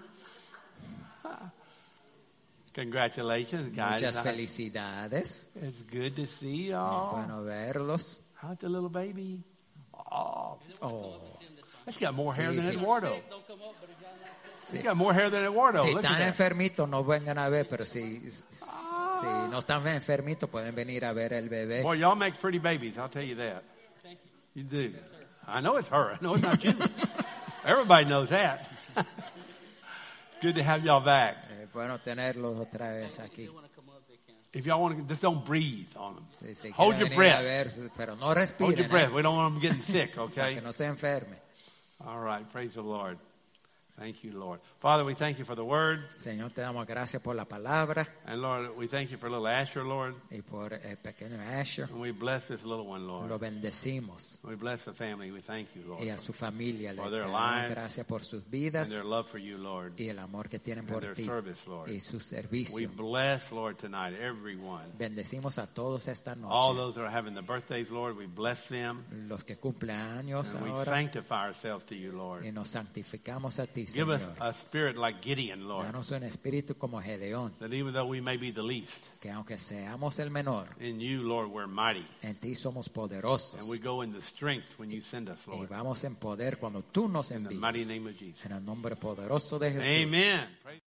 Congratulations, guys. Muchas felicidades. It's good to see y'all. Bueno verlos. How's the little baby? Oh, Oh. it's got more hair Sí, than sí. Eduardo. It's got more hair than Eduardo. Si Look at están that. enfermitos, no vengan a ver, pero si no están enfermitos, pueden venir a ver el bebé. Boy, y'all make pretty babies. I'll tell you that. You do. I know it's her. I know it's not you. Everybody knows that. Good to have y'all back. Bueno tenerlos otra vez aquí. If y'all want to, just don't breathe on them. Si Hold quieren your venir a breath. ver, pero no Hold respiren. your breath. We don't want them getting sick, Para okay? que no se enferme. All right. Praise the Lord. Thank you, Lord. Father, we thank you for the word. Señor, te damos gracias por la palabra And Lord, we thank you for little Asher, Lord. y por el pequeño Asher. And we bless this little one, Lo Lord. bendecimos We bless the family. We thank you, Lord. y a su familia. Le For their damos lives gracias por sus And vidas their love for you, Lord. y el amor que tienen And por their ti service, Lord. y su We servicio. bless, Lord, tonight, everyone. Bendecimos a todos esta All noche. those that are having the birthdays, Lord, we bless them. Los que cumplen años And we ahora sanctify ourselves to you, Lord. y nos santificamos a ti, Give us Señor. a spirit like Gideon, Lord. Danos un espíritu como Gedeón, That even though we may be the least, que aunque seamos el menor, in you, Lord, we're mighty. en ti somos poderosos And we go in the strength when you send us, y Lord. vamos en poder cuando tú nos In the mighty envías. name of Jesus. En el nombre poderoso de Jesús. Amen. Praise